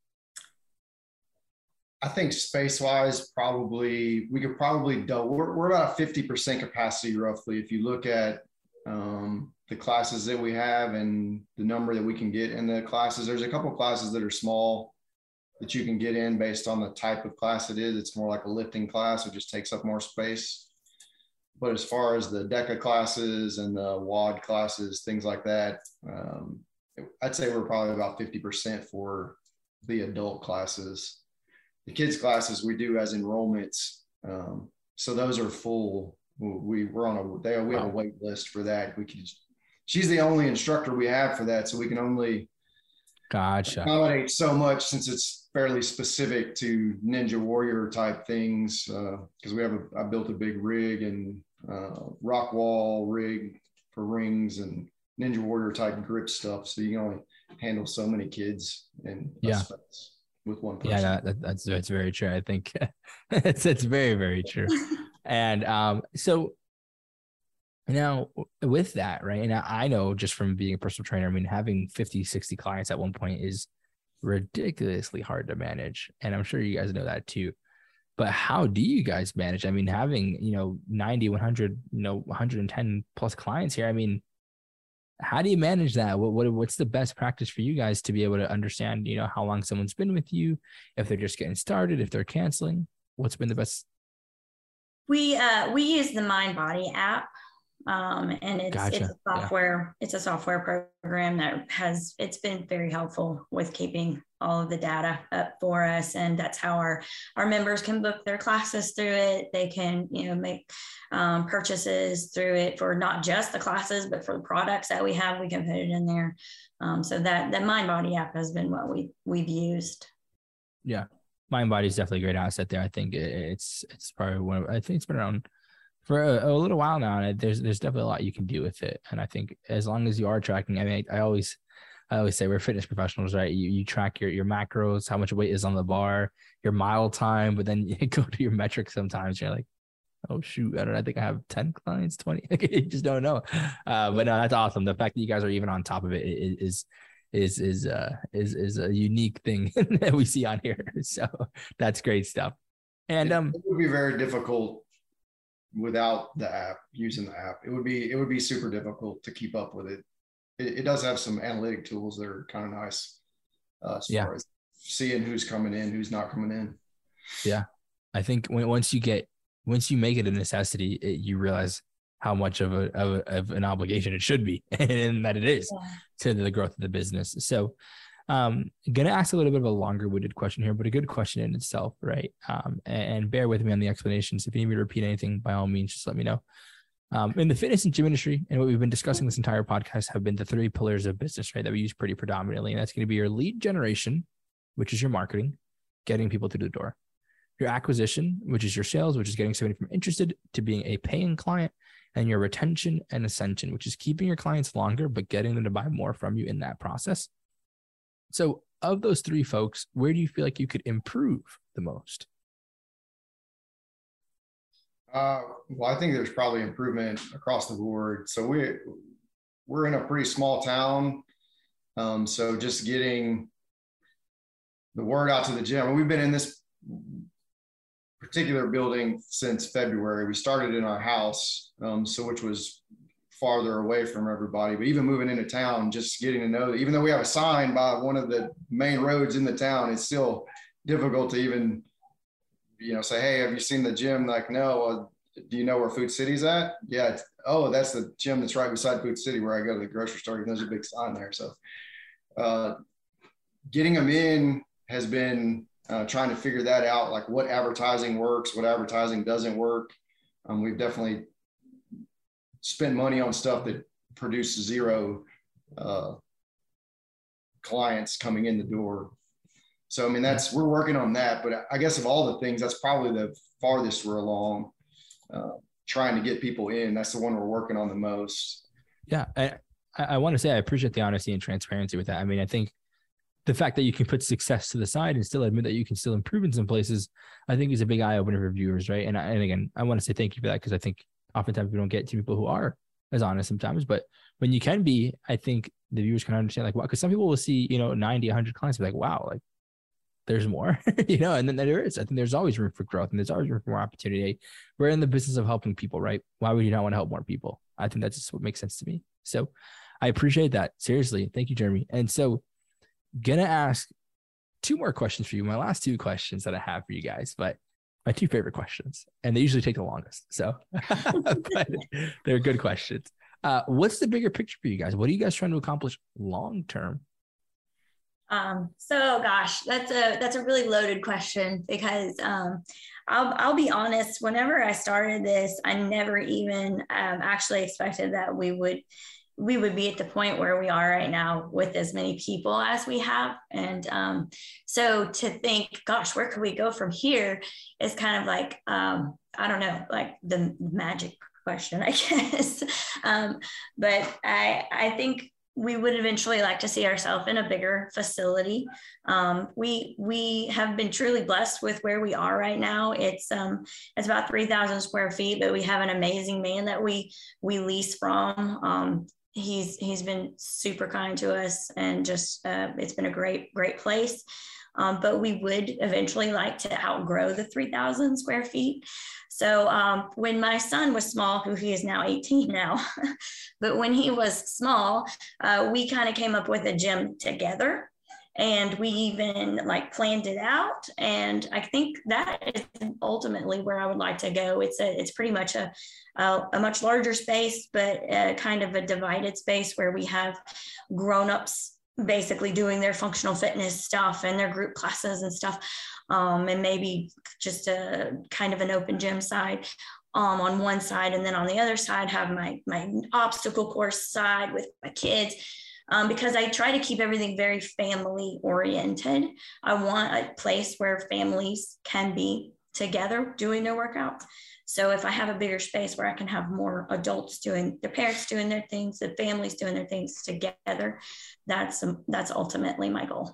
I think space-wise, probably, we could probably double. We're, we're about fifty percent capacity roughly. If you look at um, the classes that we have and the number that we can get in the classes, there's a couple of classes that are small that you can get in based on the type of class it is. It's more like a lifting class. It just takes up more space. But as far as the DECA classes and the WOD classes, things like that, um, I'd say we're probably about fifty percent for the adult classes. The kids classes we do as enrollments. Um, so those are full. We we're on a, they, we have a wait list for that. We can, she's the only instructor we have for that. So we can only gotcha. accommodate so much since it's fairly specific to Ninja Warrior type things. Uh, cause we have a, I built a big rig and uh, rock wall rig for rings and Ninja Warrior type grip stuff. So you can only handle so many kids and yeah. with one person. Yeah, that, that's, that's very true. I think it's, it's very, very true. And um, so now with that, right. And I know just from being a personal trainer, I mean, having fifty, sixty clients at one point is ridiculously hard to manage. And I'm sure you guys know that too. But how do you guys manage? I mean, having, you know, ninety, one hundred, you know, one hundred ten plus clients here. I mean, how do you manage that? What, what what's the best practice for you guys to be able to understand, you know, how long someone's been with you, if they're just getting started, if they're canceling? What's been the best? We uh we use the MindBody app. Um, and it's, Gotcha. it's a software, yeah. it's a software program that has, it's been very helpful with keeping all of the data up for us. And that's how our, our members can book their classes through it. They can, you know, make um, purchases through it for not just the classes, but for the products that we have, we can put it in there. Um, so that, that MindBody app has been what we, we've used. Yeah. MindBody is definitely a great asset there. I think it's, it's probably one of, I think it's been around for a, a little while now, and there's there's definitely a lot you can do with it. And I think as long as you are tracking, I mean, I always I always say we're fitness professionals, right? You you track your your macros, how much weight is on the bar, your mile time, but then you go to your metrics sometimes. You're like, oh shoot, I don't know, I think I have ten clients, twenty. You just don't know. Uh, but no, that's awesome. The fact that you guys are even on top of it is is is uh is is a unique thing that we see on here. So that's great stuff. And um, it would be very difficult without the app, using the app. It would be, it would be super difficult to keep up with it. It, it does have some analytic tools that are kind of nice uh, as yeah. far as seeing who's coming in, who's not coming in. Yeah. I think when, once you get, once you make it a necessity, it, you realize how much of a, of a, of an obligation it should be and that it is yeah. to the growth of the business. So Um, going to ask a little bit of a longer winded question here, but a good question in itself, right? Um, and, and bear with me on the explanations. If you need me to repeat anything, by all means, just let me know. Um, in the fitness and gym industry, and what we've been discussing this entire podcast have been the three pillars of business, right? That we use pretty predominantly. And that's going to be your lead generation, which is your marketing, getting people through the door. Your acquisition, which is your sales, which is getting somebody from interested to being a paying client, and your retention and ascension, which is keeping your clients longer, but getting them to buy more from you in that process. So of those three folks, where do you feel like you could improve the most? Uh, well, I think there's probably improvement across the board. So we, we're in a pretty small town. Um, so just getting the word out to the gym. We've been in this particular building since February. We started in our house, um, so which was farther away from everybody, but even moving into town, just getting to know, even though we have a sign by one of the main roads in the town, it's still difficult to even, you know, say, hey, have you seen the gym? Like, no. Uh, do you know where Food City's at? Yeah. It's, oh, that's the gym that's right beside Food City where I go to the grocery store. There's a big sign there. So uh, getting them in has been uh, trying to figure that out, like what advertising works, what advertising doesn't work. Um, we've definitely spend money on stuff that produce zero uh, clients coming in the door. So, I mean, that's, we're working on that, but I guess of all the things, that's probably the farthest we're along, uh, trying to get people in. That's the one we're working on the most. Yeah. I, I want to say, I appreciate the honesty and transparency with that. I mean, I think the fact that you can put success to the side and still admit that you can still improve in some places, I think is a big eye opener for viewers. Right. And, I, and again, I want to say thank you for that, because I think oftentimes we don't get to people who are as honest sometimes, but when you can be, I think the viewers can understand, like, wow, because some people will see, you know, ninety, one hundred clients, be like, wow, like there's more, you know, and then there is. I think there's always room for growth, and there's always room for more opportunity. We're in the business of helping people, right? Why would you not want to help more people? I think that's just what makes sense to me. So I appreciate that. Seriously. Thank you, Jeremy. And so gonna ask two more questions for you. My last two questions that I have for you guys, but my two favorite questions, and they usually take the longest. So, but they're good questions. Uh, what's the bigger picture for you guys? What are you guys trying to accomplish long term? Um, so gosh, that's a that's a really loaded question because um, I'll I'll be honest. Whenever I started this, I never even um, actually expected that we would we would be at the point where we are right now with as many people as we have. And um, so to think, gosh, where could we go from here is kind of like, um, I don't know, like the magic question, I guess. um, but I, I think we would eventually like to see ourselves in a bigger facility. Um, we we have been truly blessed with where we are right now. It's um it's about three thousand square feet, but we have an amazing man that we we lease from. Um, he's he's been super kind to us, and just uh, it's been a great great place. Um, but we would eventually like to outgrow the three thousand square feet. So um, when my son was small, who he is now eighteen now, but when he was small, uh, we kind of came up with a gym together, and we even like planned it out. And I think that is ultimately where I would like to go. It's a, it's pretty much a, a, a much larger space, but a kind of a divided space where we have grown-ups basically doing their functional fitness stuff and their group classes and stuff. Um, and maybe just a kind of an open gym side um, on one side. And then on the other side, have my, my obstacle course side with my kids. Um, because I try to keep everything very family oriented. I want a place where families can be together doing their workouts. So if I have a bigger space where I can have more adults doing, the parents doing their things, the families doing their things together, that's um, that's ultimately my goal.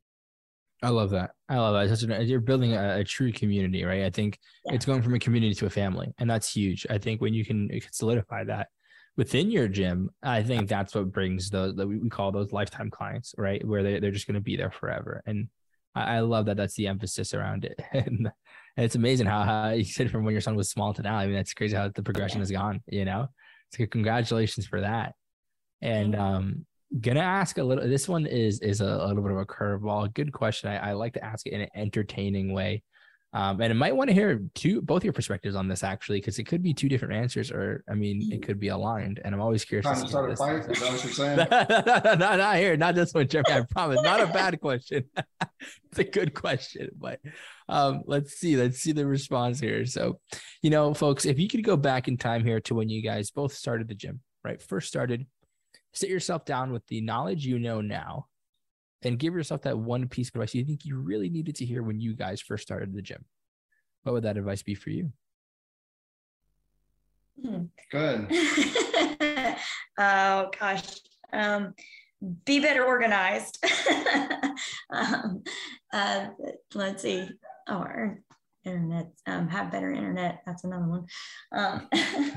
I love that. I love that. Such an, you're building a, a true community, right? I think yeah. It's going from a community to a family, and that's huge. I think when you can, you can solidify that within your gym, I think that's what brings those, that we call those lifetime clients, right? Where they, they're just going to be there forever. And I, I love that that's the emphasis around it. and, and it's amazing how, how you said from when your son was small to now. I mean, that's crazy how the progression has gone, you know? So congratulations for that. And um, gonna ask a little, this one is is a, a little bit of a curveball. Good question. I, I like to ask it in an entertaining way. Um, and I might want to hear two, both your perspectives on this actually, because it could be two different answers, or I mean, it could be aligned. And I'm always curious. Trying to start a fight? Is that what you're saying? no, no, not here, not this one, Jeremy. I promise. Not a bad question. It's a good question, but um, let's see. Let's see the response here. So, you know, folks, if you could go back in time here to when you guys both started the gym, right? First started, sit yourself down with the knowledge you know now, and give yourself that one piece of advice you think you really needed to hear when you guys first started the gym. What would that advice be for you? Good. Oh gosh. Um, be better organized. um, uh, let's see. Oh, our internet, um, have better internet. That's another one. Um,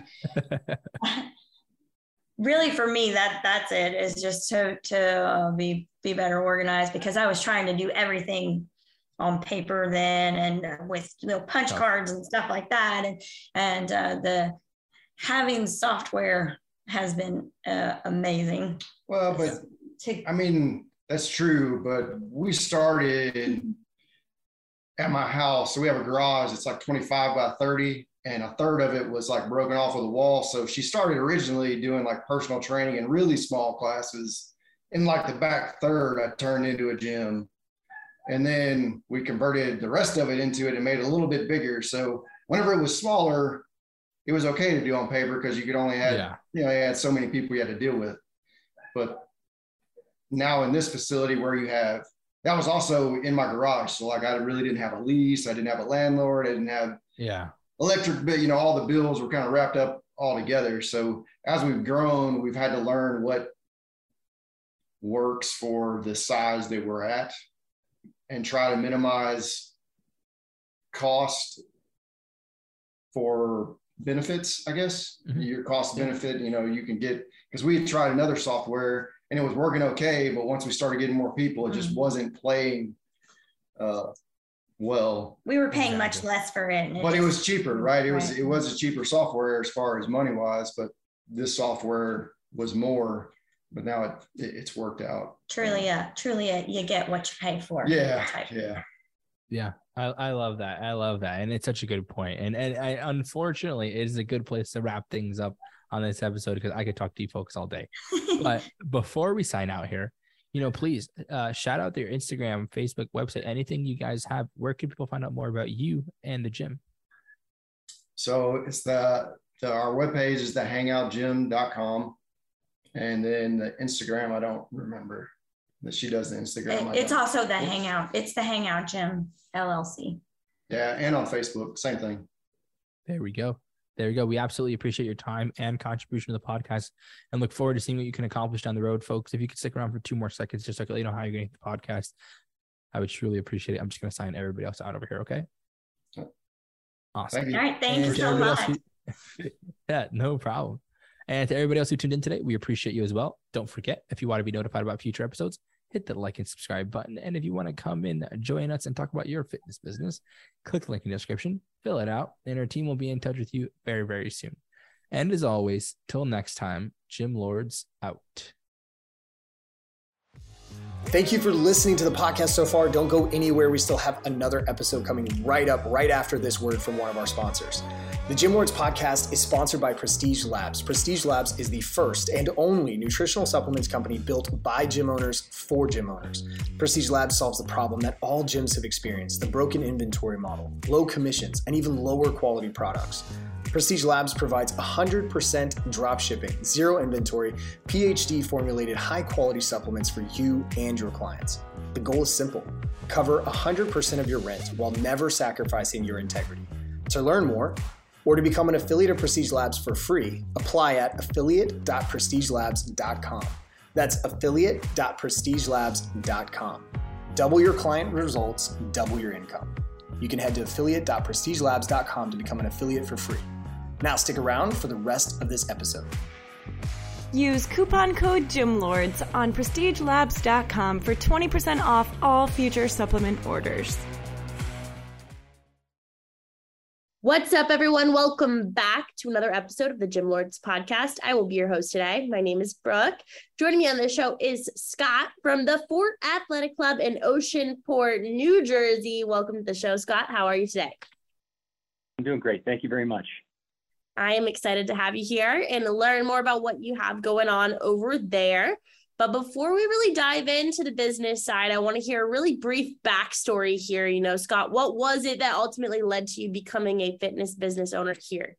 really for me, that that's it, is just to, to uh, be, be better organized, because I was trying to do everything on paper then, and uh, with you know, punch cards and stuff like that. And, and uh, the having software has been uh, amazing. Well, but to, I mean, that's true, but we started at my house. So we have a garage. It's like twenty-five by thirty, and a third of it was like broken off of the wall. So she started originally doing like personal training and really small classes. In like the back third, I turned into a gym. And then we converted the rest of it into it and made it a little bit bigger. So whenever it was smaller, it was okay to do on paper because you could only have, yeah. you know, you had so many people you had to deal with. But now in this facility where you have, that was also in my garage. So like I really didn't have a lease. I didn't have a landlord. I didn't have yeah electric bill. You know, all the bills were kind of wrapped up all together. So as we've grown, we've had to learn what works for the size that we're at, and try to minimize cost for benefits, I guess. Mm-hmm. Your cost benefit, you know, you can get, because we had tried another software and it was working okay, but once we started getting more people, it just mm-hmm. wasn't playing uh, well. We were paying much less for it. it but just, it was cheaper, right? It right. was it was a cheaper software as far as money-wise, but this software was more. but now it, it it's worked out. Truly, yeah, truly, a, you get what you pay for. Yeah, yeah, yeah. I, I love that. I love that, and it's such a good point. And and I, unfortunately, it is a good place to wrap things up on this episode because I could talk to you folks all day. But before we sign out here, you know, please uh, shout out their Instagram, Facebook, website, anything you guys have. Where can people find out more about you and the gym? So it's the, the our webpage is the hangout gym dot com. And then the Instagram, I don't remember that she does the Instagram. It, it's also the Hangout. It's the Hangout Gym L L C. Yeah. And on Facebook, same thing. There we go. There we go. We absolutely appreciate your time and contribution to the podcast and look forward to seeing what you can accomplish down the road, folks. If you could stick around for two more seconds, just so I can let you know how you're getting the podcast, I would truly appreciate it. I'm just going to sign everybody else out over here. Okay. Awesome. Thank you. All right. Thank And you to so everybody much. else who- yeah, no problem. And to everybody else who tuned in today, we appreciate you as well. Don't forget, if you want to be notified about future episodes, hit the like and subscribe button. And if you want to come in, join us and talk about your fitness business, click the link in the description, fill it out, and our team will be in touch with you very, very soon. And as always, till next time, Gym Lords out. Thank you for listening to the podcast so far. Don't go anywhere. We still have another episode coming right up, right after this word from one of our sponsors. The Gym Lords podcast is sponsored by Prestige Labs. Prestige Labs is the first and only nutritional supplements company built by gym owners for gym owners. Prestige Labs solves the problem that all gyms have experienced: the broken inventory model, low commissions, and even lower quality products. Prestige Labs provides one hundred percent drop shipping, zero inventory, P H D formulated high quality supplements for you and your clients. The goal is simple: cover one hundred percent of your rent while never sacrificing your integrity. To learn more or to become an affiliate of Prestige Labs for free, apply at affiliate dot prestige labs dot com. That's affiliate dot prestige labs dot com. Double your client results, double your income. You can head to affiliate dot prestige labs dot com to become an affiliate for free. Now stick around for the rest of this episode. Use coupon code GYMLORDS on prestige labs dot com for twenty percent off all future supplement orders. What's up, everyone? Welcome back to another episode of the Gym Lords podcast. I will be your host today. My name is Brooke. Joining me on the show is Scott from the Fort Athletic Club in Oceanport, New Jersey. Welcome to the show, Scott. How are you today? I'm doing great. Thank you very much. I am excited to have you here and learn more about what you have going on over there. But before we really dive into the business side, I want to hear a really brief backstory here. You know, Scott, what was it that ultimately led to you becoming a fitness business owner here?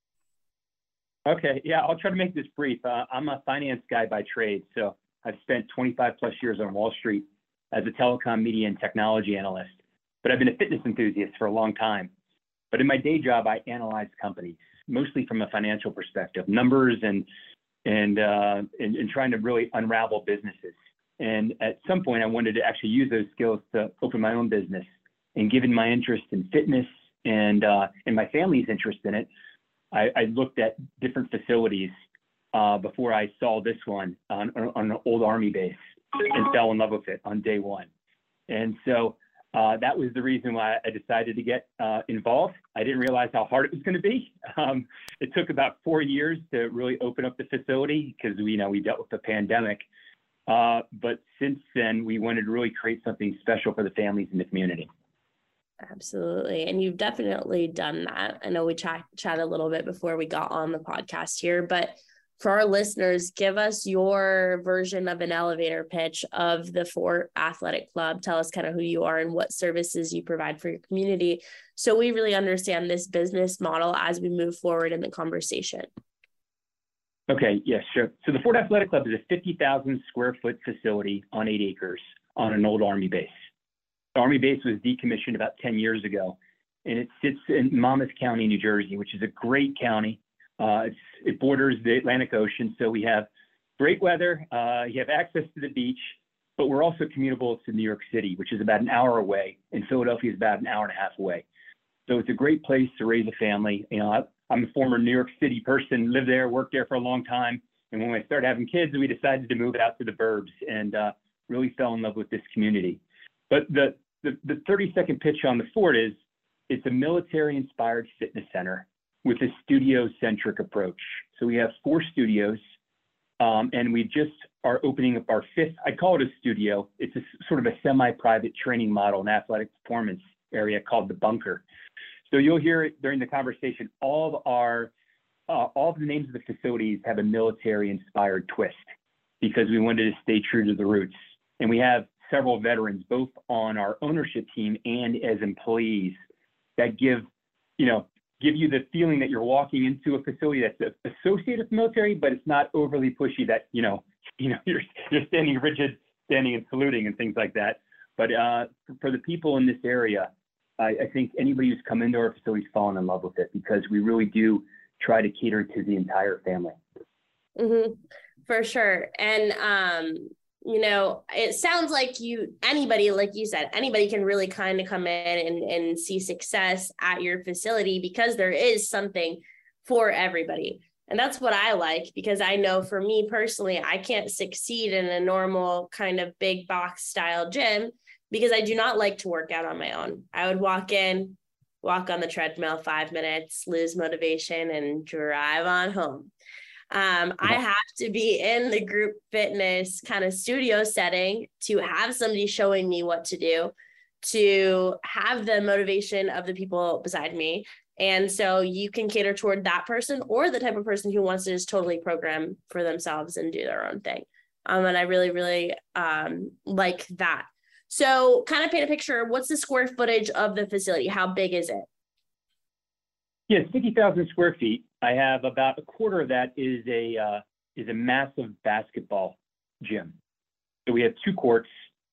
Okay. Yeah, I'll try to make this brief. Uh, I'm a finance guy by trade. So I've spent twenty-five plus years on Wall Street as a telecom, media, and technology analyst. But I've been a fitness enthusiast for a long time. But in my day job, I analyze companies, mostly from a financial perspective, numbers and and, uh, and and trying to really unravel businesses. And at some point, I wanted to actually use those skills to open my own business. And given my interest in fitness and uh, and my family's interest in it, I, I looked at different facilities uh, before I saw this one on, on an old Army base and fell in love with it on day one. And so uh, that was the reason why I decided to get uh, involved. I didn't realize how hard it was going to be. Um, it took about four years to really open up the facility because we you know we dealt with the pandemic. Uh, but since then, we wanted to really create something special for the families in the community. Absolutely. And you've definitely done that. I know we chat, chat a little bit before we got on the podcast here, but for our listeners, give us your version of an elevator pitch of the Fort Athletic Club. Tell us kind of who you are and what services you provide for your community, so we really understand this business model as we move forward in the conversation. Okay, yes, sure. So the Fort Athletic Club is a fifty thousand square foot facility on eight acres on an old Army base. The Army base was decommissioned about ten years ago, and it sits in Monmouth County, New Jersey, which is a great county. Uh, it's, it borders the Atlantic Ocean, so we have great weather. Uh, you have access to the beach, but we're also commutable to New York City, which is about an hour away, and Philadelphia is about an hour and a half away. So it's a great place to raise a family. You know, I, I'm a former New York City person, lived there, worked there for a long time, and when we started having kids, we decided to move out to the burbs and uh, really fell in love with this community. But the the, the thirty second pitch on the Fort is it's a military-inspired fitness center with a studio-centric approach. So we have four studios Um, and we just are opening up our fifth, I call it a studio. It's a sort of a semi-private training model in athletic performance area called the Bunker. So you'll hear it during the conversation, all of our, uh, all of the names of the facilities have a military-inspired twist because we wanted to stay true to the roots. And we have several veterans, both on our ownership team and as employees, that give, you know, give you the feeling that you're walking into a facility that's associated with military, but it's not overly pushy that, you know, you know, you're, you're standing rigid, standing and saluting and things like that. But uh, for the people in this area, I, I think anybody who's come into our facility's fallen in love with it because we really do try to cater to the entire family. Mm-hmm. For sure. And, um, you know, it sounds like you, anybody, like you said, anybody can really kind of come in and, and see success at your facility because there is something for everybody. And that's what I like, because I know for me personally, I can't succeed in a normal kind of big box style gym because I do not like to work out on my own. I would walk in, walk on the treadmill five minutes, lose motivation, and drive on home. Um, I have to be in the group fitness kind of studio setting to have somebody showing me what to do, to have the motivation of the people beside me. And so you can cater toward that person or the type of person who wants to just totally program for themselves and do their own thing. Um, and I really, really um, like that. So kind of paint a picture. What's the square footage of the facility? How big is it? Yeah, fifty thousand square feet. I have about a quarter of that is a uh, is a massive basketball gym. So we have two courts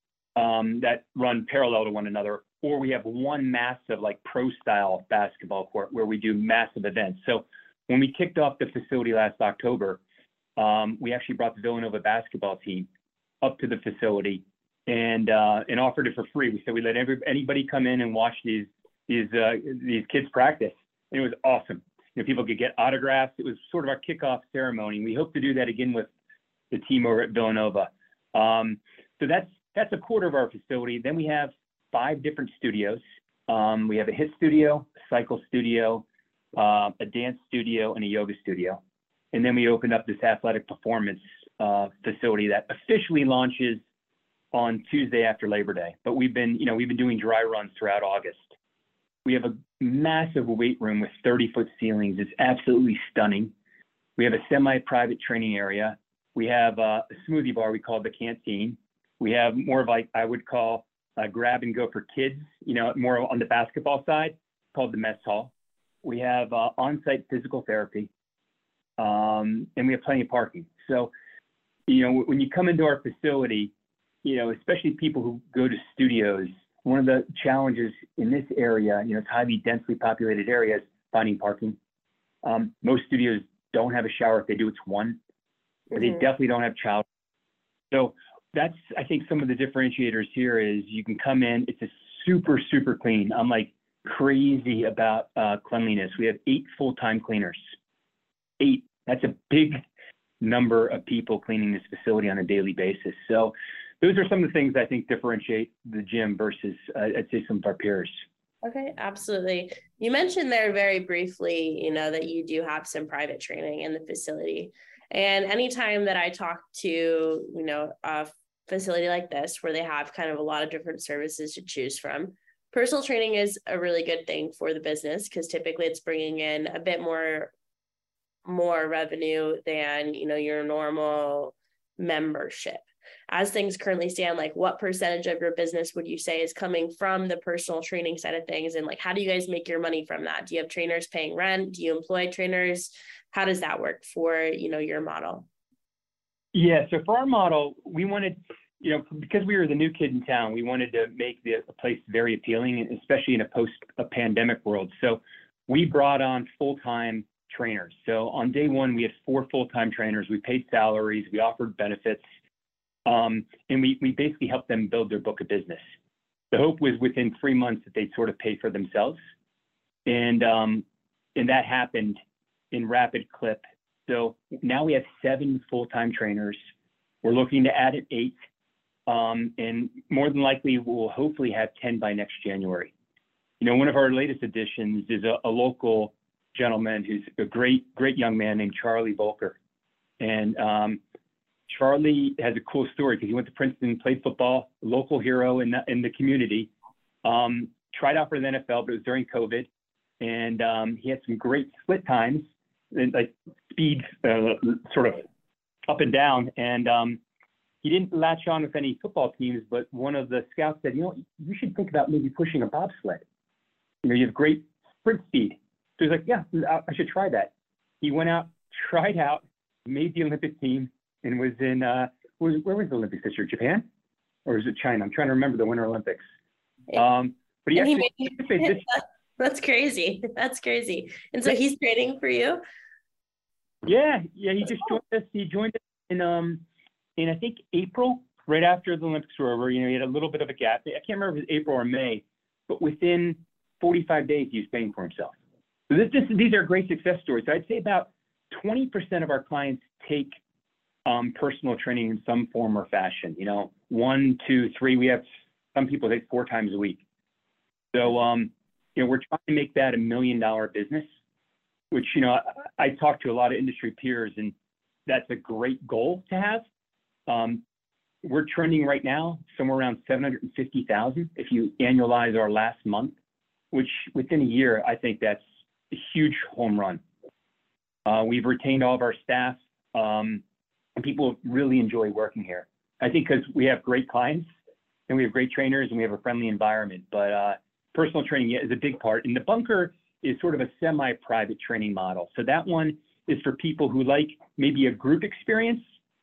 um, that run parallel to one another, or we have one massive like pro style basketball court where we do massive events. So when we kicked off the facility last October, um, we actually brought the Villanova basketball team up to the facility and uh, and offered it for free. We said we let every, anybody come in and watch these these uh, these kids practice. And it was awesome. You know, people could get autographs. It was sort of our kickoff ceremony. We hope to do that again with the team over at Villanova. Um, so that's that's a quarter of our facility. Then we have five different studios. Um, we have a HIIT studio, a cycle studio, uh, a dance studio, and a yoga studio. And then we opened up this athletic performance uh, facility that officially launches on Tuesday after Labor Day. But we've been, you know, we've been doing dry runs throughout August. We have a massive weight room with thirty foot ceilings. It's absolutely stunning. We have a semi-private training area. We have a smoothie bar we call the canteen. We have more of like, I would call a grab and go for kids, you know, more on the basketball side, called the mess hall. We have uh, on-site physical therapy, um, and we have plenty of parking. So, you know, when you come into our facility, you know, especially people who go to studios, one of the challenges in this area, you know, it's highly densely populated areas, finding parking. Um, most studios don't have a shower. If they do, it's one. But mm-hmm. They definitely don't have child. So that's, I think, some of the differentiators here is you can come in. It's a super, super clean. I'm like crazy about uh, cleanliness. We have eight full-time cleaners. Eight. That's a big number of people cleaning this facility on a daily basis. So those are some of the things I think differentiate the gym versus, uh, I'd say, some of our peers. Okay, absolutely. You mentioned there very briefly, you know, that you do have some private training in the facility. And anytime that I talk to, you know, a facility like this, where they have kind of a lot of different services to choose from, personal training is a really good thing for the business because typically it's bringing in a bit more, more revenue than, you know, your normal membership. As things currently stand, like what percentage of your business would you say is coming from the personal training side of things? And like, how do you guys make your money from that? Do you have trainers paying rent? Do you employ trainers? How does that work for, you know, your model? Yeah. So for our model, we wanted, you know, because we were the new kid in town, we wanted to make the place very appealing, especially in a post a pandemic world. So we brought on full-time trainers. So on day one, we had four full-time trainers. We paid salaries. We offered benefits. Um, and we, we basically helped them build their book of business. The hope was within three months that they'd sort of pay for themselves. And, um, and that happened in rapid clip. So now we have seven full-time trainers. We're looking to add an eight. Um, and more than likely, we'll hopefully have ten by next January. You know, one of our latest additions is a, a local gentleman who's a great, great young man named Charlie Volker. And um, Charlie has a cool story because he went to Princeton, played football, local hero in the, in the community, um, tried out for the N F L, but it was during COVID. And um, he had some great split times, and like speed uh, sort of up and down. And um, he didn't latch on with any football teams, but one of the scouts said, you know, you should think about maybe pushing a bobsled. You know, you have great sprint speed. So he's like, yeah, I should try that. He went out, tried out, made the Olympic team, and was in, uh, was, where was the Olympics this year? Japan? Or was it China? I'm trying to remember the Winter Olympics. Um, but he actually he made, this, that's crazy. That's crazy. And so he's training for you? Yeah, yeah, he just joined us. He joined us in, um, in I think April, right after the Olympics were over. You know, he had a little bit of a gap. I can't remember if it was April or May, but within forty-five days, he was paying for himself. So this, this, these are great success stories. So I'd say about twenty percent of our clients take um, personal training in some form or fashion. You know, one, two, three. We have some people take four times a week. So, um, you know, we're trying to make that a million dollar business, which, you know, I, I talk to a lot of industry peers, and that's a great goal to have. Um, we're trending right now somewhere around seven hundred fifty thousand if you annualize our last month, which within a year, I think that's a huge home run. Uh, we've retained all of our staff, um, and people really enjoy working here. I think because we have great clients and we have great trainers and we have a friendly environment, but uh, personal training is a big part. And the Bunker is sort of a semi-private training model. So that one is for people who like maybe a group experience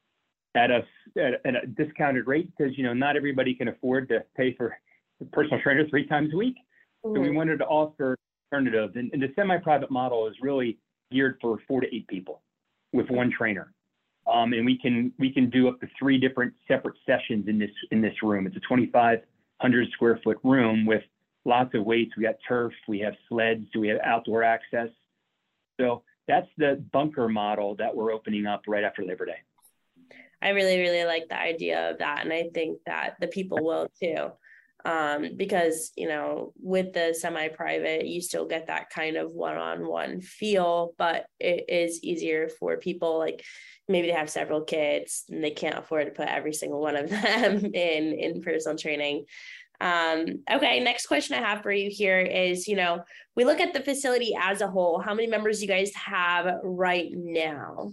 at a, at a, at a discounted rate, because, you know, not everybody can afford to pay for a personal trainer three times a week. Mm-hmm. So we wanted to offer alternatives. And, and the semi-private model is really geared for four to eight people with one trainer. Um, and we can we can do up to three different separate sessions in this in this room. It's a twenty-five hundred square foot room with lots of weights. We got turf, we have sleds, we have outdoor access. So that's the Bunker model that we're opening up right after Labor Day. I really, really like the idea of that. And I think that the people will too. Um, because, you know, with the semi-private, you still get that kind of one-on-one feel, but it is easier for people, like maybe they have several kids and they can't afford to put every single one of them in, in personal training. Um, okay. Next question I have for you here is, you know, we look at the facility as a whole. How many members do you guys have right now?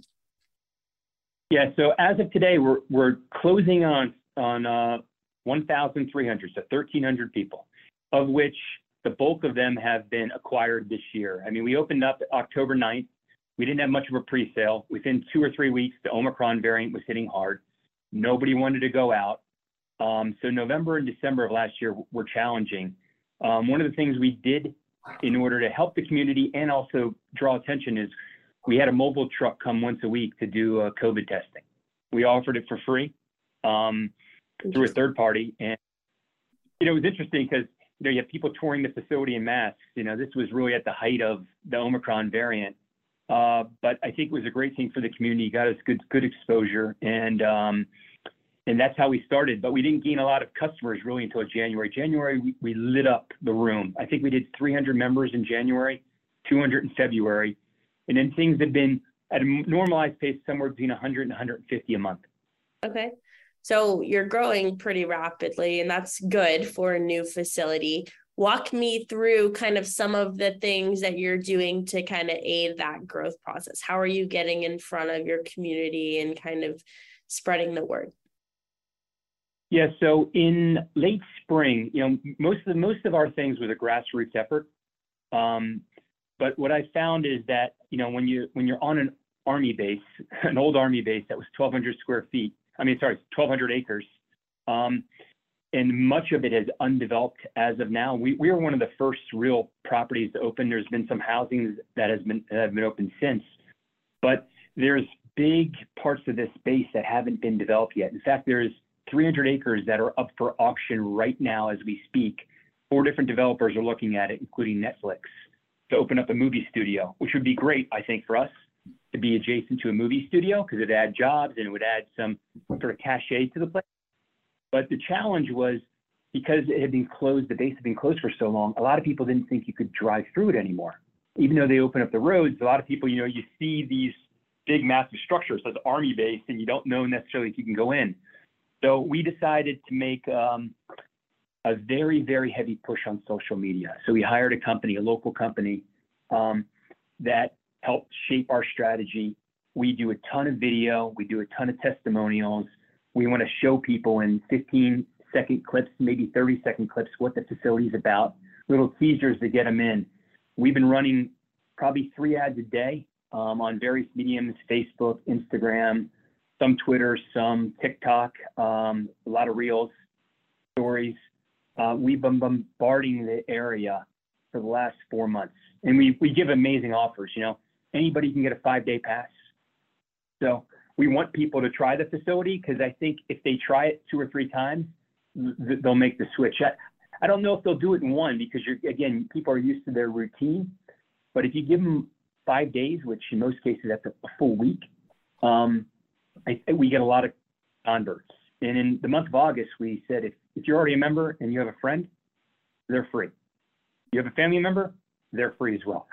Yeah. So as of today, we're, we're closing on, on, uh, one thousand three hundred, so thirteen hundred people, of which the bulk of them have been acquired this year. I mean, we opened up October ninth. We didn't have much of a pre-sale. Within two or three weeks, the Omicron variant was hitting hard. Nobody wanted to go out. Um, so November and December of last year were challenging. Um, one of the things we did in order to help the community and also draw attention is we had a mobile truck come once a week to do uh, COVID testing. We offered it for free. Um, through a third party. And, you know, it was interesting because, you know, you have people touring the facility in masks. You know, this was really at the height of the Omicron variant. Uh, but I think it was a great thing for the community. Got us good, good exposure. And, um, and that's how we started. But we didn't gain a lot of customers really until January. January, we, we lit up the room. I think we did three hundred members in January, two hundred in February. And then things have been at a normalized pace, somewhere between one hundred and one hundred fifty a month. Okay. So you're growing pretty rapidly, and that's good for a new facility. Walk me through kind of some of the things that you're doing to kind of aid that growth process. How are you getting in front of your community and kind of spreading the word? Yeah, so in late spring, you know, most of the, most of our things was a grassroots effort. Um, but what I found is that, you know, when you when you're on an army base, an old army base that was twelve hundred square feet, I mean, sorry, twelve hundred acres. Um, and much of it is undeveloped as of now. We, we are one of the first real properties to open. There's been some housing that has been, that have been open since, but there's big parts of this space that haven't been developed yet. In fact, there's three hundred acres that are up for auction right now as we speak. Four different developers are looking at it, including Netflix, to open up a movie studio, which would be great, I think, for us to be adjacent to a movie studio, because it would add jobs and it would add some sort of cachet to the place. But the challenge was, because it had been closed, the base had been closed for so long, a lot of people didn't think you could drive through it anymore. Even though they opened up the roads, a lot of people, you know, you see these big, massive structure. So it's army base, and you don't know necessarily if you can go in. So we decided to make um, a very, very heavy push on social media. So we hired a company, a local company, um, that helped shape our strategy. We do a ton of video. We do a ton of testimonials. We want to show people in fifteen second clips, maybe thirty second clips, what the facility is about, little teasers to get them in. We've been running probably three ads a day um, on various mediums, Facebook, Instagram, some Twitter, some TikTok, um, a lot of reels, stories. Uh, we've been bombarding the area for the last four months. And we, we give amazing offers. You know, anybody can get a five day pass. So we want people to try the facility, because I think if they try it two or three times, th- they'll make the switch. I, I don't know if they'll do it in one, because you're, again, people are used to their routine. But if you give them five days, which in most cases that's a, a full week, um, I, we get a lot of converts. And in the month of August, we said, if, if you're already a member and you have a friend, they're free. You have a family member, they're free as well.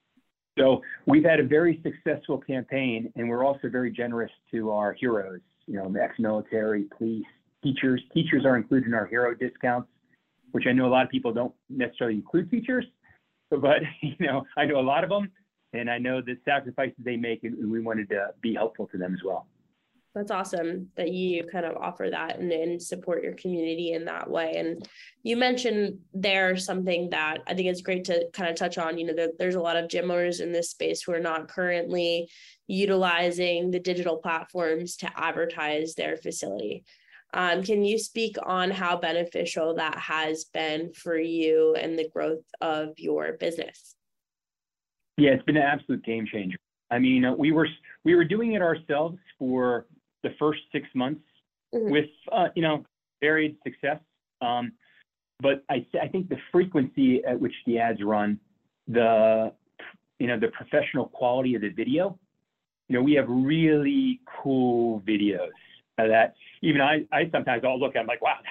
So we've had a very successful campaign, and we're also very generous to our heroes, you know, ex-military, police, teachers. Teachers are included in our hero discounts, which I know a lot of people don't necessarily include teachers, but, you know, I know a lot of them, and I know the sacrifices they make, and we wanted to be helpful to them as well. That's awesome that you kind of offer that and, and support your community in that way. And you mentioned there something that I think it's great to kind of touch on. You know, there, there's a lot of gym owners in this space who are not currently utilizing the digital platforms to advertise their facility. Um, can you speak on how beneficial that has been for you and the growth of your business? Yeah, it's been an absolute game changer. I mean, uh, we were we were doing it ourselves for the first six months mm-hmm. with, uh, you know, varied success. Um, but I, I think the frequency at which the ads run, the, you know, the professional quality of the video, you know, we have really cool videos that even I, I sometimes I'll look at, I'm like, wow,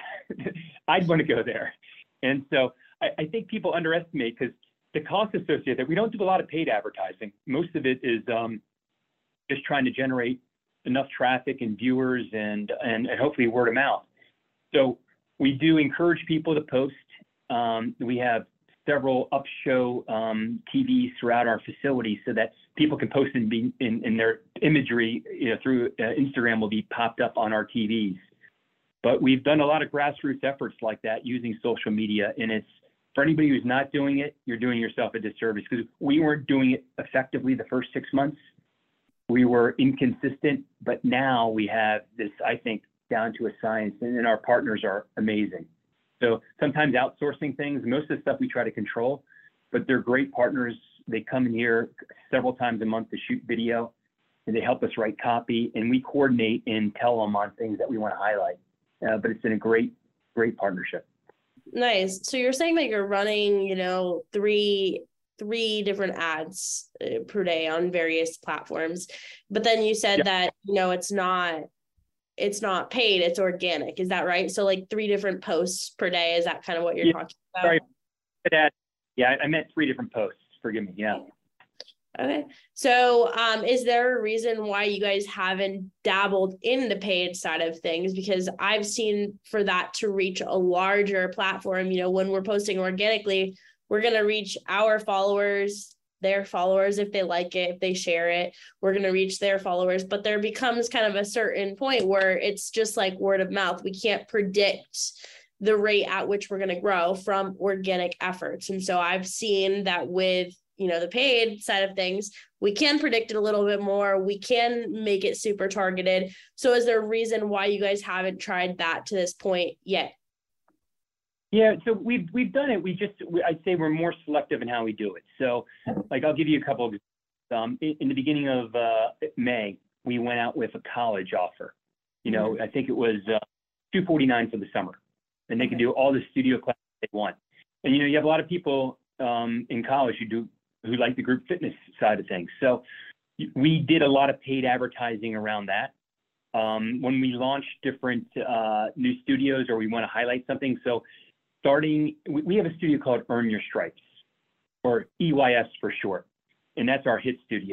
I'd want to go there. And so I, I think people underestimate, because the cost associated that we don't do a lot of paid advertising. Most of it is um, just trying to generate enough traffic and viewers and, and, and hopefully word of mouth. So we do encourage people to post. Um, we have several up show um, T Vs throughout our facility so that people can post and be in, in their imagery, you know, through uh, Instagram will be popped up on our T Vs. But we've done a lot of grassroots efforts like that using social media, and it's, for anybody who's not doing it, you're doing yourself a disservice, because we weren't doing it effectively the first six months. We were inconsistent, but now we have this, I think, down to a science, and then our partners are amazing. So sometimes outsourcing things, most of the stuff we try to control, but they're great partners. They come in here several times a month to shoot video, and they help us write copy, and we coordinate and tell them on things that we want to highlight. Uh, but it's been a great, great partnership. Nice. So you're saying that you're running, you know, three three different ads per day on various platforms, but then you said yeah. that, you know, it's not it's not paid, it's organic. Is that right? So like three different posts per day. Is that kind of what you're yeah. talking about? Sorry. Yeah, I meant three different posts. Forgive me. Yeah. Okay. So um, is there a reason why you guys haven't dabbled in the paid side of things? Because I've seen for that to reach a larger platform, you know, when we're posting organically, we're going to reach our followers, their followers, if they like it, if they share it, we're going to reach their followers. But there becomes kind of a certain point where it's just like word of mouth. We can't predict the rate at which we're going to grow from organic efforts. And so I've seen that with, you know, the paid side of things, we can predict it a little bit more. We can make it super targeted. So is there a reason why you guys haven't tried that to this point yet? Yeah, so we've we've done it. We just, we, I'd say we're more selective in how we do it. So, like, I'll give you a couple of, um, in, in the beginning of uh, May, we went out with a college offer. You know, mm-hmm. I think it was uh, two forty-nine for the summer, and they okay. could do all the studio classes they want. And you know, you have a lot of people um, in college who do who like the group fitness side of things. So, we did a lot of paid advertising around that. Um, when we launched different uh, new studios, or we want to highlight something, so. Starting, we have a studio called Earn Your Stripes, or E Y S for short, and that's our hit studio.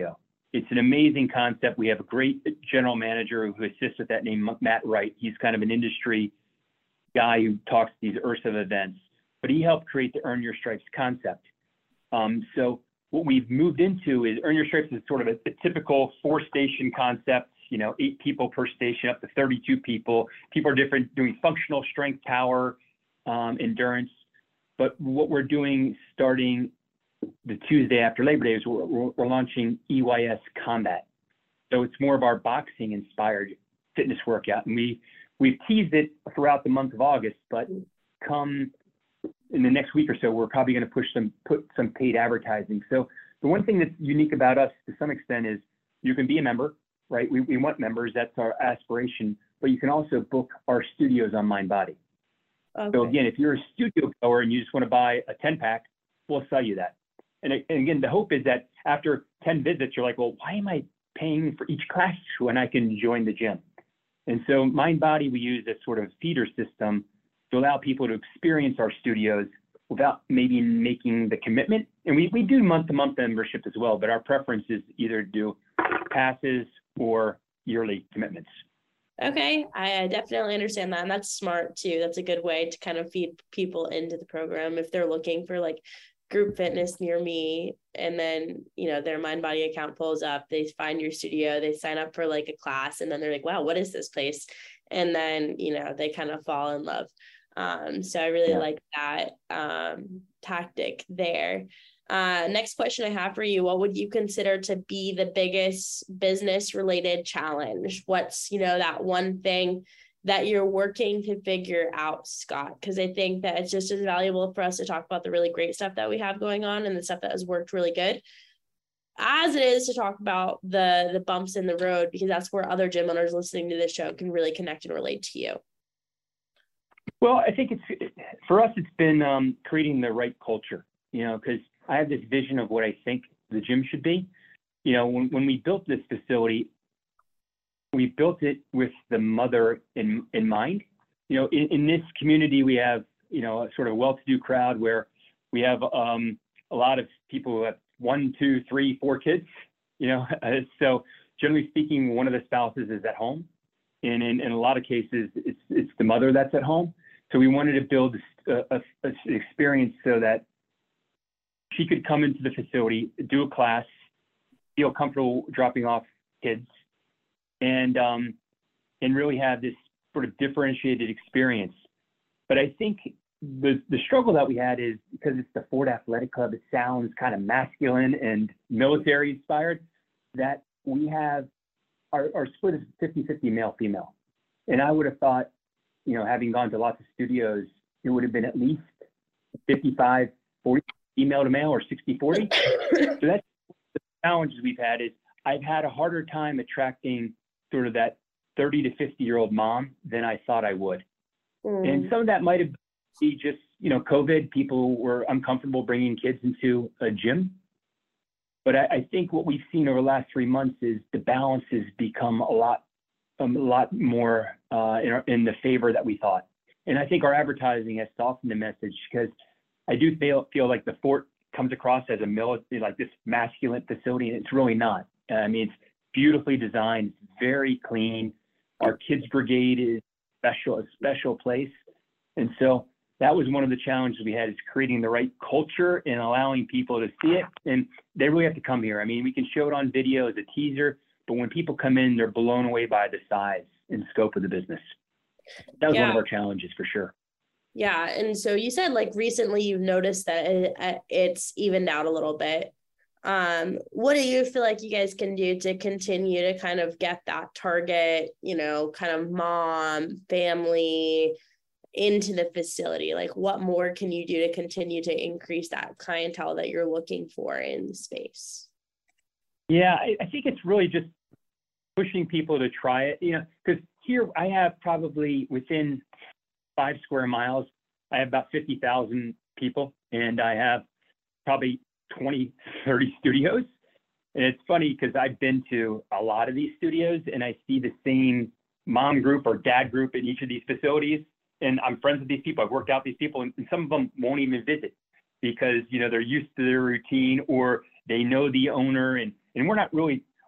It's an amazing concept. We have a great general manager who assists with that named Matt Wright. He's kind of an industry guy who talks these U R S A events, but he helped create the Earn Your Stripes concept. Um, so what we've moved into is Earn Your Stripes is sort of a, a typical four station concept, you know, eight people per station up to thirty-two people. People are different, doing functional strength, power, um, endurance. But what we're doing starting the Tuesday after Labor Day is we're, we're, we're launching E Y S Combat. So it's more of our boxing inspired fitness workout. And we, we've teased it throughout the month of August, but come in the next week or so, we're probably going to push some, put some paid advertising. So the one thing that's unique about us to some extent is you can be a member, right? We, we want members, that's our aspiration, but you can also book our studios on MindBody. Okay. So again, if you're a studio goer and you just want to buy a ten pack, we'll sell you that. And, and again, the hope is that after ten visits, you're like, well, why am I paying for each class when I can join the gym? And so MindBody, we use a sort of feeder system to allow people to experience our studios without maybe making the commitment. And we, we do month-to-month membership as well, but our preference is either do passes or yearly commitments. Okay, I definitely understand that. And that's smart too. That's a good way to kind of feed people into the program if they're looking for like group fitness near me, and then, you know, their MindBody account pulls up, they find your studio, they sign up for like a class, and then they're like, wow, what is this place? And then, you know, they kind of fall in love. Um, so I really yeah. like that um, tactic there. Uh, next question I have for you, what would you consider to be the biggest business related challenge? What's, you know, that one thing that you're working to figure out, Scott? Because I think that it's just as valuable for us to talk about the really great stuff that we have going on and the stuff that has worked really good, as it is to talk about the the bumps in the road, because that's where other gym owners listening to this show can really connect and relate to you. Well, I think it's, for us, it's been um, creating the right culture, you know, because I have this vision of what I think the gym should be. You know, when, when we built this facility, we built it with the mother in, in mind. You know, in, in this community, we have, you know, a sort of well-to-do crowd where we have um, a lot of people who have one, two, three, four kids, you know. So generally speaking, one of the spouses is at home. And in, in a lot of cases, it's, it's the mother that's at home. So we wanted to build a, a, a, an experience so that she could come into the facility, do a class, feel comfortable dropping off kids, and um, and really have this sort of differentiated experience. But I think the the struggle that we had is because it's the Ford Athletic Club, it sounds kind of masculine and military inspired, that we have our, our split is fifty-fifty male female. And I would have thought, you know, having gone to lots of studios, it would have been at least fifty-five forty female to male or sixty forty. So that's the challenges we've had. Is I've had a harder time attracting sort of that thirty to fifty year old mom than I thought I would. Mm. And some of that might have been just, you know, COVID, people were uncomfortable bringing kids into a gym. But I, I think what we've seen over the last three months is the balance has become a lot, um, a lot more uh, in, our, in the favor that we thought. And I think our advertising has softened the message, because I do feel feel like the Fort comes across as a military, like this masculine facility, and it's really not. I mean, it's beautifully designed, it's very clean. Our kids brigade is special, a special place. And so that was one of the challenges we had, is creating the right culture and allowing people to see it. And they really have to come here. I mean, we can show it on video as a teaser, but when people come in, they're blown away by the size and scope of the business. That was yeah. one of our challenges for sure. Yeah. And so you said like recently you've noticed that it, it's evened out a little bit. Um, what do you feel like you guys can do to continue to kind of get that target, you know, kind of mom, family into the facility? Like, what more can you do to continue to increase that clientele that you're looking for in the space? Yeah, I, I think it's really just pushing people to try it, you know, because here I have probably within five square miles, I have about fifty thousand people, and I have probably twenty, thirty studios. And it's funny because I've been to a lot of these studios and I see the same mom group or dad group in each of these facilities. And I'm friends with these people. I've worked out these people, and, and some of them won't even visit because, you know, they're used to their routine, or they know the owner. And, and we're not really,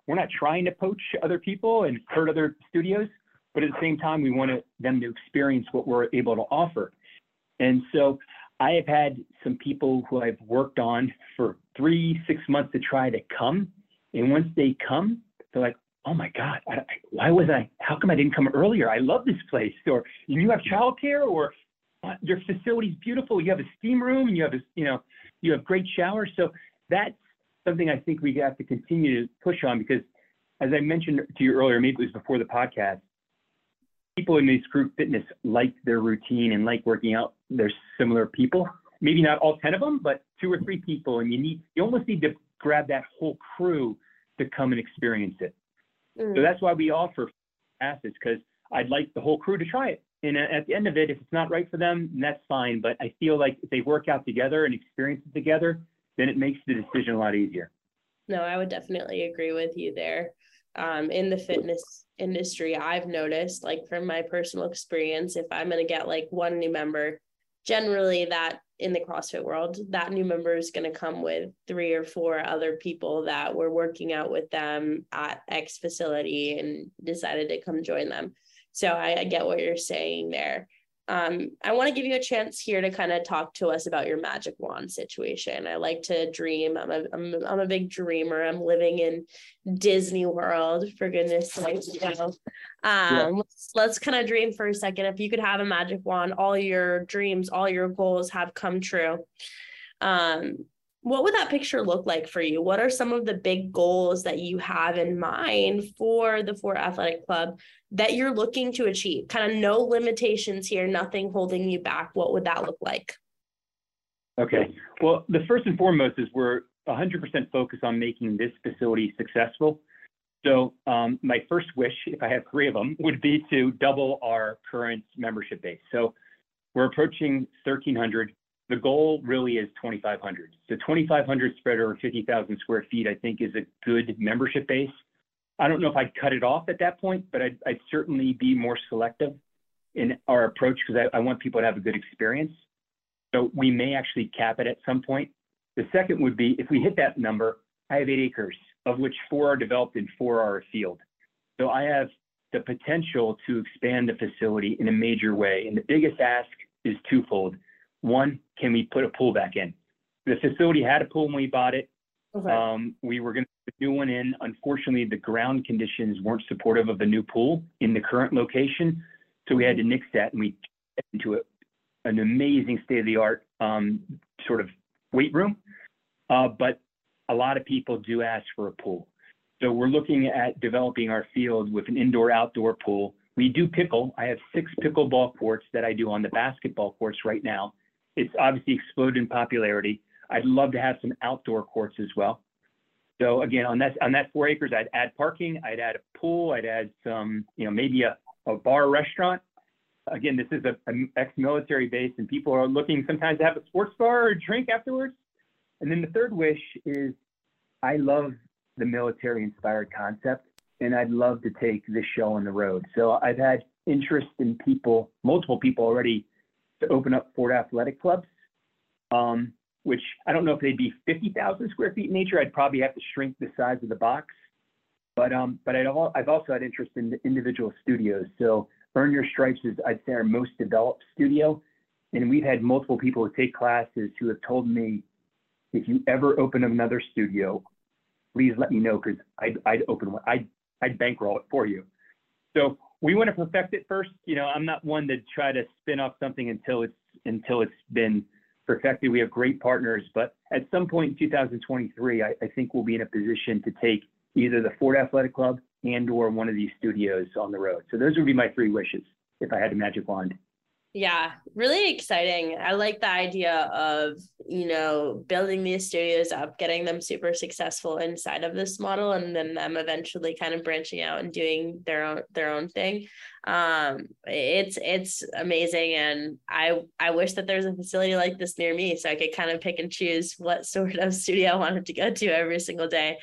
we're not trying to poach other people and hurt other studios, but at the same time, we want them to experience what we're able to offer. And so I have had some people who I've worked on for three, six months to try to come. And once they come, they're like, oh my God, I, I, why was I, how come I didn't come earlier? I love this place. Or you have childcare, or uh, your facility's beautiful. You have a steam room and you have a, you know, you have great showers. So that's something I think we have to continue to push on, because as I mentioned to you earlier, maybe it was before the podcast, people in this group fitness like their routine and like working out. They're similar people, maybe not all ten of them, but two or three people. And you need, you almost need to grab that whole crew to come and experience it. Mm. So that's why we offer passes, because I'd like the whole crew to try it. And at the end of it, if it's not right for them, that's fine. But I feel like if they work out together and experience it together, then it makes the decision a lot easier. No, I would definitely agree with you there. Um, in the fitness industry, I've noticed, like from my personal experience, if I'm going to get like one new member, generally that in the CrossFit world, that new member is going to come with three or four other people that were working out with them at X facility and decided to come join them. So I, I get what you're saying there. Um, I want to give you a chance here to kind of talk to us about your magic wand situation. I like to dream. I'm a, I'm, I'm a big dreamer. I'm living in Disney World, for goodness sake. You know? um, yeah. Let's, let's kind of dream for a second. If you could have a magic wand, all your dreams, all your goals have come true. Um, what would that picture look like for you? What are some of the big goals that you have in mind for the Fort Athletic Club that you're looking to achieve? Kind of no limitations here, nothing holding you back. What would that look like? Okay. Well, the first and foremost is we're one hundred percent focused on making this facility successful. So um, my first wish, if I have three of them, would be to double our current membership base. So we're approaching thirteen hundred. The goal really is twenty-five hundred. So twenty-five hundred spread over fifty thousand square feet, I think, is a good membership base. I don't know if I'd cut it off at that point, but I'd, I'd certainly be more selective in our approach, because I, I want people to have a good experience. So we may actually cap it at some point. The second would be, if we hit that number, I have eight acres, of which four are developed and four are a field. So I have the potential to expand the facility in a major way. And the biggest ask is twofold. One, can we put a pool back in? The facility had a pool when we bought it. Okay. Um, we were going to put a new one in. Unfortunately, the ground conditions weren't supportive of the new pool in the current location. So we had to nix that, and we turned into a, an amazing state-of-the-art um, sort of weight room. Uh, but a lot of people do ask for a pool. So we're looking at developing our field with an indoor-outdoor pool. We do pickle. I have six pickleball courts that I do on the basketball courts right now. It's obviously exploded in popularity. I'd love to have some outdoor courts as well. So again, on that on that four acres, I'd add parking, I'd add a pool, I'd add some, you know, maybe a, a bar restaurant. Again, this is a, a ex-military base, and people are looking sometimes to have a sports bar or a drink afterwards. And then the third wish is, I love the military-inspired concept, and I'd love to take this show on the road. So I've had interest in people, multiple people already, to open up Fort Athletic clubs, um, which I don't know if they'd be fifty thousand square feet in nature. I'd probably have to shrink the size of the box. But um, but I'd al- I've also had interest in the individual studios. So Earn Your Stripes is, I'd say, our most developed studio. And we've had multiple people who take classes who have told me, if you ever open another studio, please let me know, because I'd, I'd open one. I'd, I'd bankroll it for you. So we want to perfect it first. You know, I'm not one to try to spin off something until it's until it's been perfected. We have great partners, but at some point in two thousand twenty-three, I, I think we'll be in a position to take either the Fort Athletic Club and or one of these studios on the road. So those would be my three wishes if I had a magic wand. Yeah, really exciting. I like the idea of, you know, building these studios up, getting them super successful inside of this model, and then them eventually kind of branching out and doing their own their own thing. Um, it's it's amazing, and I I wish that there's a facility like this near me, so I could kind of pick and choose what sort of studio I wanted to go to every single day.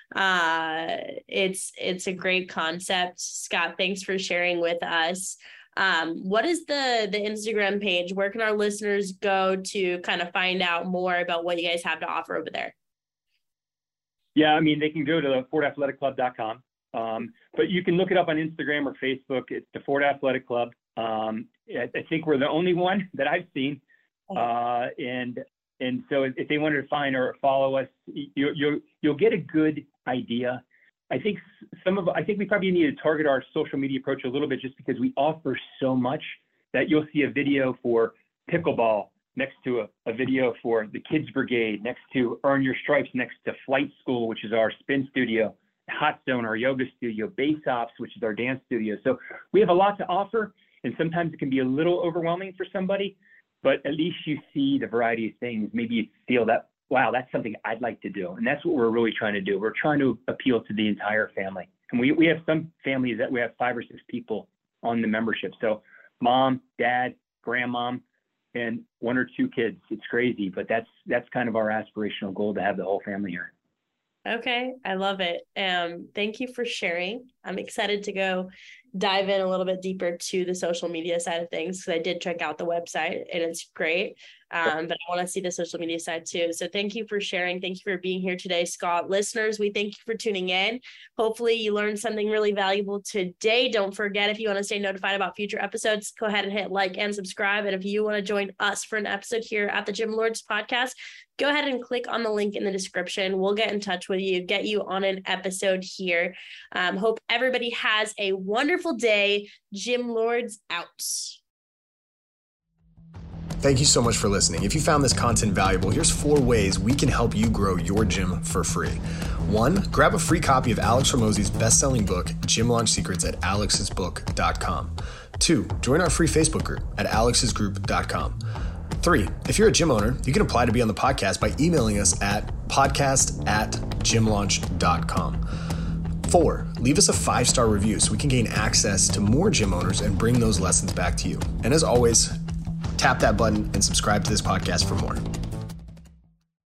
Uh, it's it's a great concept. Scott, thanks for sharing with us. Um, what is the the Instagram page? Where can our listeners go to kind of find out more about what you guys have to offer over there? Yeah, I mean, they can go to ford athletic club dot com, um, but you can look it up on Instagram or Facebook. It's the Ford Athletic Club. Um, I, I think we're the only one that I've seen. Uh, and and so if they wanted to find or follow us, you, you'll you'll get a good idea. I think some of I think we probably need to target our social media approach a little bit, just because we offer so much that you'll see a video for pickleball next to a, a video for the Kids Brigade, next to Earn Your Stripes, next to Flight School, which is our spin studio, Hot Zone, our yoga studio, Base Ops, which is our dance studio. So we have a lot to offer, and sometimes it can be a little overwhelming for somebody, but at least you see the variety of things. Maybe you feel that, wow, that's something I'd like to do. And that's what we're really trying to do. We're trying to appeal to the entire family. And we, we have some families that we have five or six people on the membership. So mom, dad, grandmom, and one or two kids. It's crazy, but that's that's kind of our aspirational goal, to have the whole family here. Okay, I love it. Um, thank you for sharing. I'm excited to go dive in a little bit deeper to the social media side of things, because I did check out the website and it's great. Um, but I want to see the social media side too. So thank you for sharing. Thank you for being here today, Scott. Listeners, we thank you for tuning in. Hopefully you learned something really valuable today. Don't forget, if you want to stay notified about future episodes, go ahead and hit like and subscribe. And if you want to join us for an episode here at the Gym Lords podcast, go ahead and click on the link in the description. We'll get in touch with you, get you on an episode here. Um, hope everybody has a wonderful day. Gym Lords out. Thank you so much for listening. If you found this content valuable, here's four ways we can help you grow your gym for free. One, grab a free copy of Alex Hormozi's best-selling book, Gym Launch Secrets, at alex's book dot com. Two, join our free Facebook group at alex's group dot com. Three, if you're a gym owner, you can apply to be on the podcast by emailing us at podcast at gym launch dot com. Four, leave us a five-star review so we can gain access to more gym owners and bring those lessons back to you. And as always, tap that button and subscribe to this podcast for more.